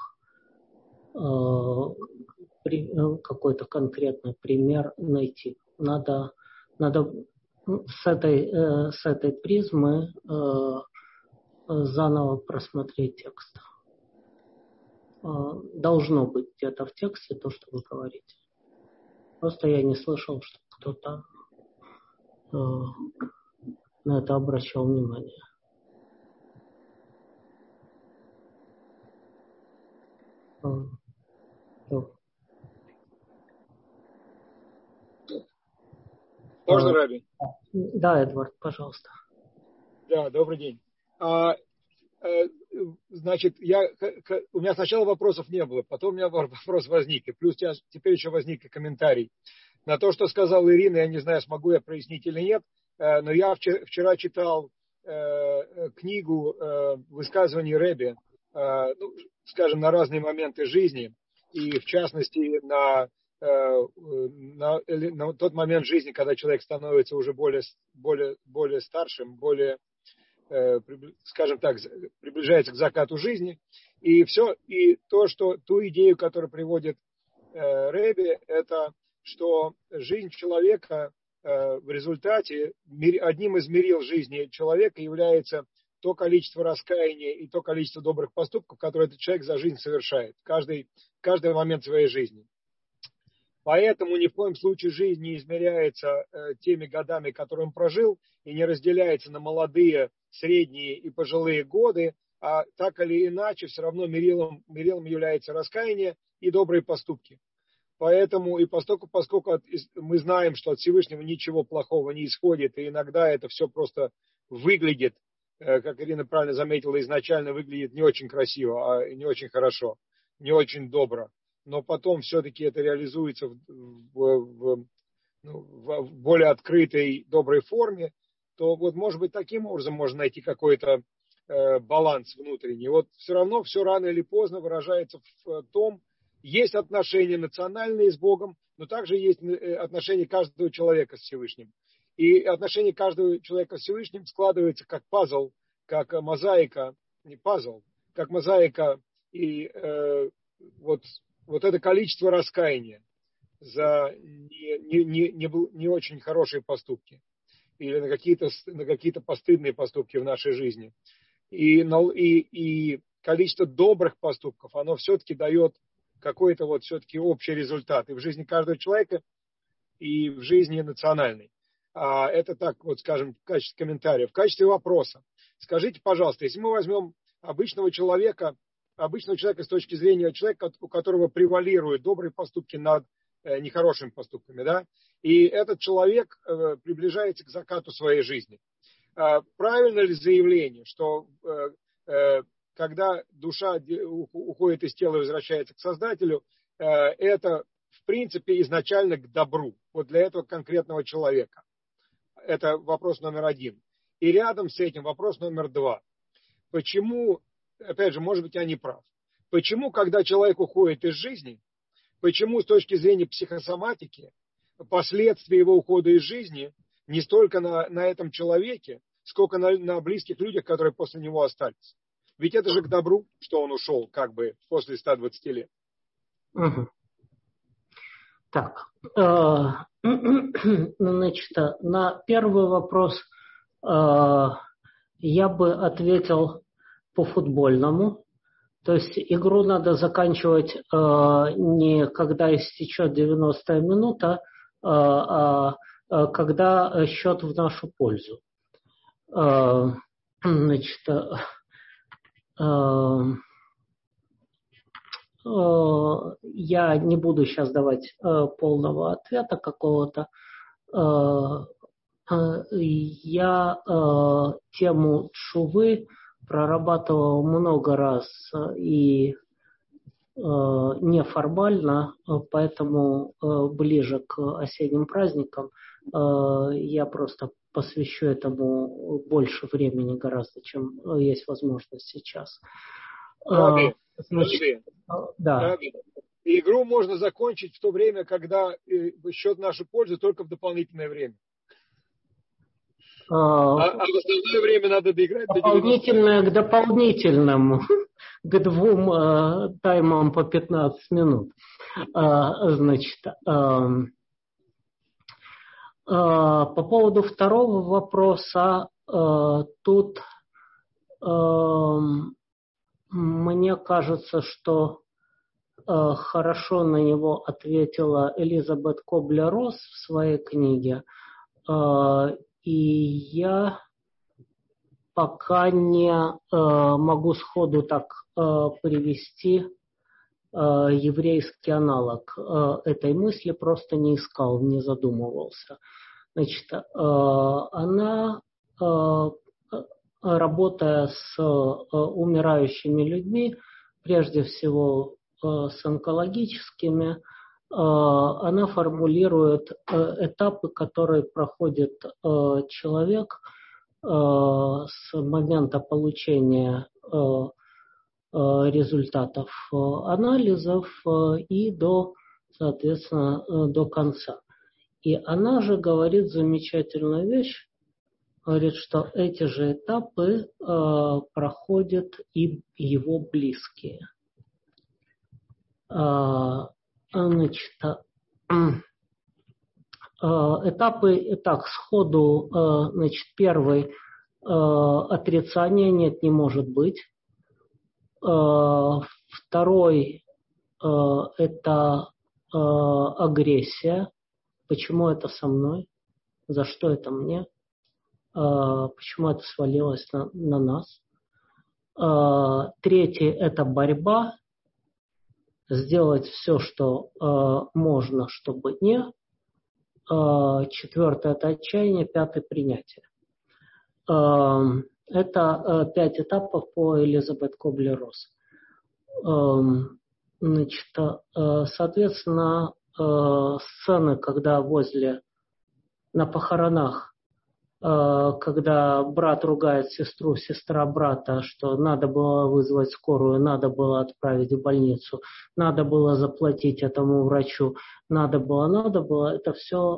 э, при, э, какой-то конкретный пример найти. Надо, надо с, этой, э, с этой призмы э, заново просмотреть текст. Должно быть где-то в тексте то, что вы говорите. Просто я не слышал, что кто-то э, на это обращал внимание. Можно, а, Раби? Да, Эдвард, пожалуйста. Да, добрый день. А, Значит, я, у меня сначала вопросов не было, потом у меня вопрос возник, и плюс теперь еще возник и комментарий. На то, что сказал Ирина, я не знаю, смогу я прояснить или нет, но я вчера читал книгу высказываний Ребе, ну, скажем, на разные моменты жизни, и в частности на, на, на тот момент жизни, когда человек становится уже более, более, более старшим, более, скажем так, приближается к закату жизни, и все, и то, что ту идею, которую приводит Ребе, это что жизнь человека в результате одним из мерил жизни человека является то количество раскаяния и то количество добрых поступков, которые этот человек за жизнь совершает, каждый, каждый момент своей жизни. Поэтому ни в коем случае жизнь не измеряется теми годами, которые он прожил, и не разделяется на молодые, средние и пожилые годы, а так или иначе все равно мерилом, мерилом является раскаяние и добрые поступки. Поэтому и поскольку, поскольку мы знаем, что от Всевышнего ничего плохого не исходит, и иногда это все просто выглядит, как Ирина правильно заметила, изначально выглядит не очень красиво, а не очень хорошо, не очень добро. Но потом все-таки это реализуется в, в, в, ну, в более открытой, доброй форме, то вот, может быть, таким образом можно найти какой-то э, баланс внутренний. Вот все равно все рано или поздно выражается в том, есть отношения национальные с Богом, но также есть отношения каждого человека с Всевышним. И отношения каждого человека с Всевышним складываются как пазл, как мозаика, не пазл, как мозаика, и э, вот, вот это количество раскаяния за не, не, не, не, не очень хорошие поступки или на какие-то, на какие-то постыдные поступки в нашей жизни. И, и, и количество добрых поступков, оно все-таки дает какой-то вот все-таки общий результат и в жизни каждого человека, и в жизни национальной. А это так, вот скажем, в качестве комментария. В качестве вопроса. Скажите, пожалуйста, если мы возьмем обычного человека, обычного человека с точки зрения человека, у которого превалируют добрые поступки над э, нехорошими поступками, да, и этот человек э, приближается к закату своей жизни. Э, правильно ли заявление, что э, э, когда душа уходит из тела и возвращается к Создателю, это, в принципе, изначально к добру. Вот для этого конкретного человека. Это вопрос номер один. И рядом с этим вопрос номер два. Почему, опять же, может быть, я не прав. Почему, когда человек уходит из жизни, почему с точки зрения психосоматики последствия его ухода из жизни не столько на, на этом человеке, сколько на, на близких людях, которые после него остались? Ведь это же к добру, что он ушел как бы после ста двадцати лет. Угу. Так, э, значит, на первый вопрос э, я бы ответил по-футбольному. То есть игру надо заканчивать э, не когда истечет девяностая минута, э, а э, когда счет в нашу пользу. Э, значит, я не буду сейчас давать полного ответа какого-то. Я тему тшувы прорабатывал много раз и неформально, поэтому ближе к осенним праздникам я просто посвящу этому больше времени гораздо, чем есть возможность сейчас. Раби, Значит, Раби, да. Раби. Игру можно закончить в то время, когда счет в нашу пользу, только в дополнительное время. А, а в основное время надо доиграть до дополнительное к дополнительному, к двум э, таймам по пятнадцать минут. Э, значит, э, по поводу второго вопроса, тут мне кажется, что хорошо на него ответила Элизабет Коблер-Росс в своей книге. И я пока не могу сходу так привести еврейский аналог этой мысли, просто не искал, не задумывался. Значит, она, работая с умирающими людьми, прежде всего с онкологическими, она формулирует этапы, которые проходит человек с момента получения результатов анализов и до, соответственно, до конца. И она же говорит замечательную вещь, говорит, что эти же этапы э, проходят и его близкие. Э, значит, э, Этапы, так, сходу, значит, первый, отрицание, нет, не может быть. Второй, это агрессия. Почему это со мной? За что это мне? Почему это свалилось на, на нас? Третий, это борьба. Сделать все, что можно, чтобы не. Четвертое – это отчаяние, пятое – принятие. Это пять этапов по Элизабет Кублер-Росс. Значит, соответственно, сцены, когда возле, на похоронах, когда брат ругает сестру, сестра брата, что надо было вызвать скорую, надо было отправить в больницу, надо было заплатить этому врачу, надо было, надо было, это все,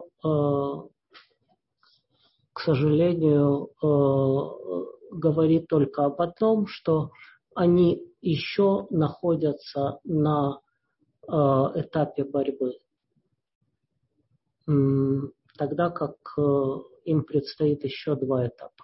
к сожалению, говорит только об одном, что они еще находятся на этапе борьбы, тогда как им предстоит еще два этапа.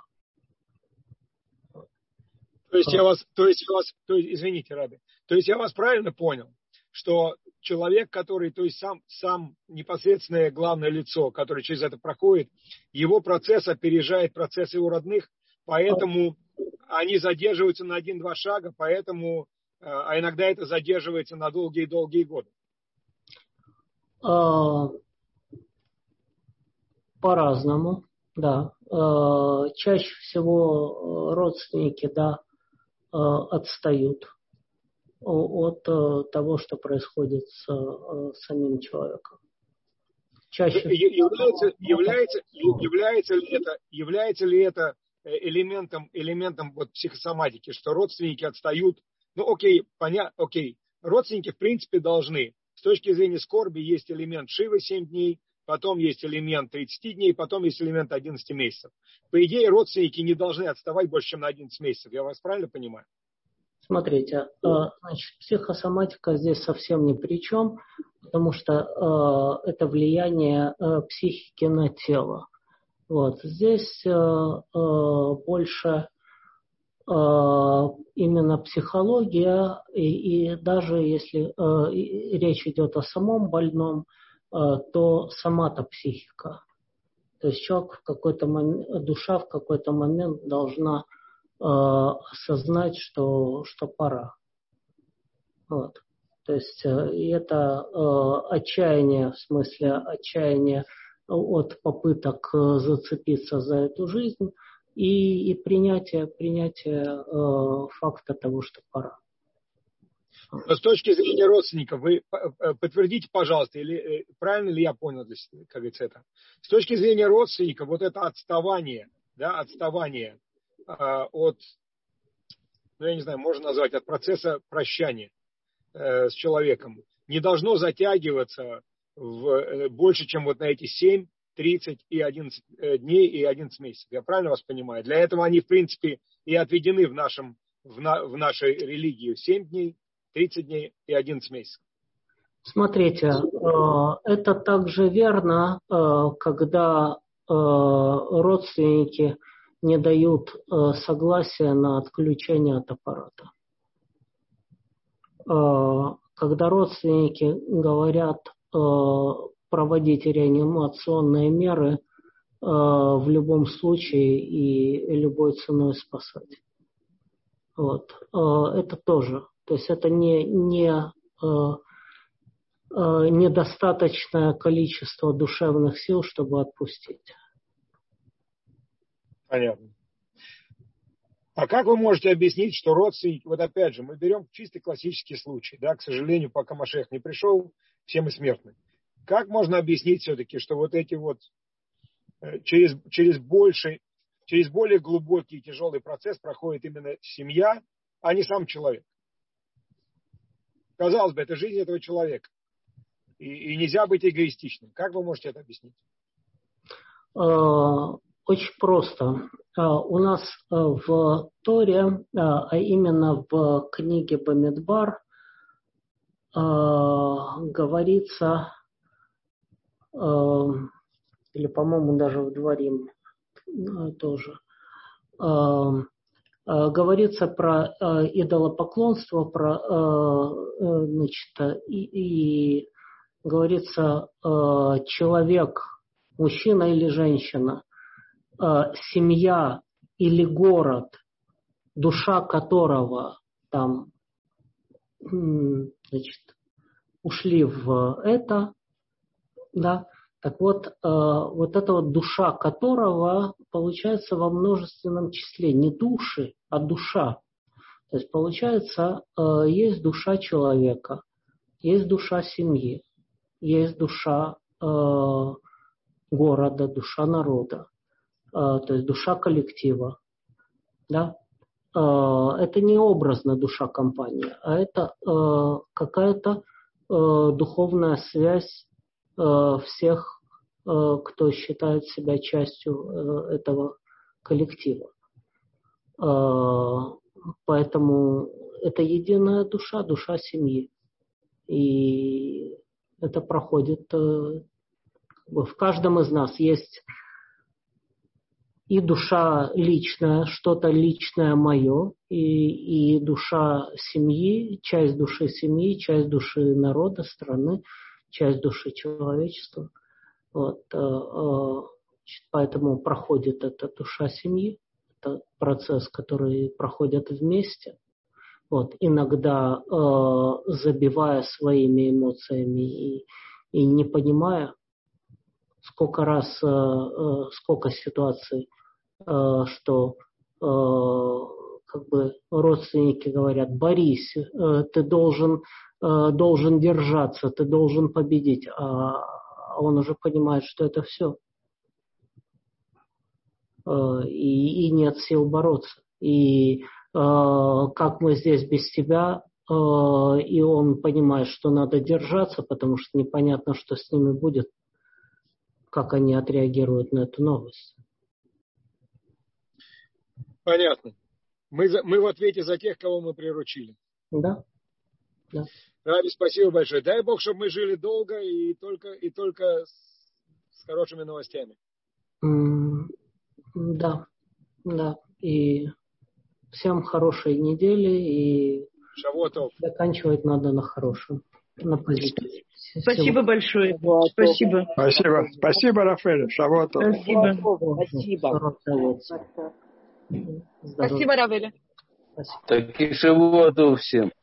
То есть я вас, то есть я вас, то есть, извините, Раби, то есть я вас правильно понял, что человек, который, то есть сам, сам непосредственное главное лицо, который через это проходит, его процесс опережает процесс его родных, поэтому они задерживаются на один-два шага, поэтому, а иногда это задерживается на долгие-долгие годы. По-разному. Да, чаще всего родственники, да, отстают от того, что происходит с самим человеком. Чаще является, является, является ли это, является ли это элементом, элементом вот психосоматики, что родственники отстают? Ну, окей, понятно, окей, родственники в принципе должны. С точки зрения скорби есть элемент Шивы семь дней. Потом есть элемент тридцать дней, потом есть элемент одиннадцать месяцев. По идее, родственники не должны отставать больше, чем на одиннадцать месяцев. Я вас правильно понимаю? Смотрите, значит, психосоматика здесь совсем ни при чем, потому что это влияние психики на тело. Вот. Здесь больше именно психология, и, и даже если речь идет о самом больном, то сама-то психика. То есть человек в какой-то момент, душа в какой-то момент должна э, осознать, что, что пора. Вот. То есть э, и это э, отчаяние, в смысле отчаяние от попыток зацепиться за эту жизнь и, и принятие, принятие э, факта того, что пора. Но с точки зрения родственников, вы подтвердите, пожалуйста, или правильно ли я понял, как говорится, это? С точки зрения родственников, вот это отставание, да, отставание э, от, ну я не знаю, можно назвать, от процесса прощания э, с человеком, не должно затягиваться в, э, больше, чем вот на эти семь, тридцать и одиннадцать дней и одиннадцать месяцев. Я правильно вас понимаю? Для этого они, в принципе, и отведены в, нашем, в, на, в нашей религии семь дней, тридцать дней и одиннадцать месяцев. Смотрите, это также верно, когда родственники не дают согласия на отключение от аппарата. Когда родственники говорят проводить реанимационные меры в любом случае и любой ценой спасать. Вот. Это тоже. То есть это не, не, э, э, недостаточное количество душевных сил, чтобы отпустить. Понятно. А как вы можете объяснить, что родственники, вот опять же, мы берем чисто классический случай, да, к сожалению, пока Машиах не пришел, все мы смертны. Как можно объяснить все-таки, что вот эти вот э, через, через, больший, через более глубокий и тяжелый процесс проходит именно семья, а не сам человек? Казалось бы, это жизнь этого человека. И, и нельзя быть эгоистичным. Как вы можете это объяснить? Очень просто. У нас в Торе, а именно в книге Бамидбар, говорится или, по-моему, даже в Дворим тоже, говорится про идолопоклонство, про, значит, и, и говорится человек, мужчина или женщина, семья или город, душа которого там, значит, ушли в это, да, так вот, э, вот эта вот душа которого получается во множественном числе, не души, а душа. То есть получается, э, есть душа человека, есть душа семьи, есть душа э, города, душа народа, э, то есть душа коллектива, да. Это не образно душа компании, а это э, какая-то э, духовная связь э, всех, э, кто считает себя частью э, этого коллектива. Э, поэтому это единая душа, душа семьи. И это проходит э, в каждом из нас есть и душа личная, что-то личное мое, и, и душа семьи, часть души семьи, часть души народа, страны, часть души человечества. Вот, э, э, поэтому проходит эта душа семьи, это процесс, который проходят вместе. Вот, иногда э, забивая своими эмоциями и, и не понимая, сколько раз, э, э, сколько ситуаций, что э, как бы родственники говорят: Борис, э, ты должен, э, должен держаться, ты должен победить, а он уже понимает, что это все. Э, и, и нет сил бороться. И э, как мы здесь без тебя, э, и он понимает, что надо держаться, потому что непонятно, что с ними будет, как они отреагируют на эту новость. Понятно. Мы, за, мы в ответе за тех, кого мы приручили. Да. Да. Раби, спасибо большое. Дай Бог, чтобы мы жили долго и только, и только с, с хорошими новостями. Mm, да. Да. И всем хорошей недели. И Шавуатов. Заканчивать надо на хорошем. На позитиве. Спасибо Всего. большое. Спасибо. Спасибо. Спасибо, Рафаэль. Шавуатов. Спасибо. Спасибо. Спасибо, Равеля. Спасибо. Так и шавуатов всем.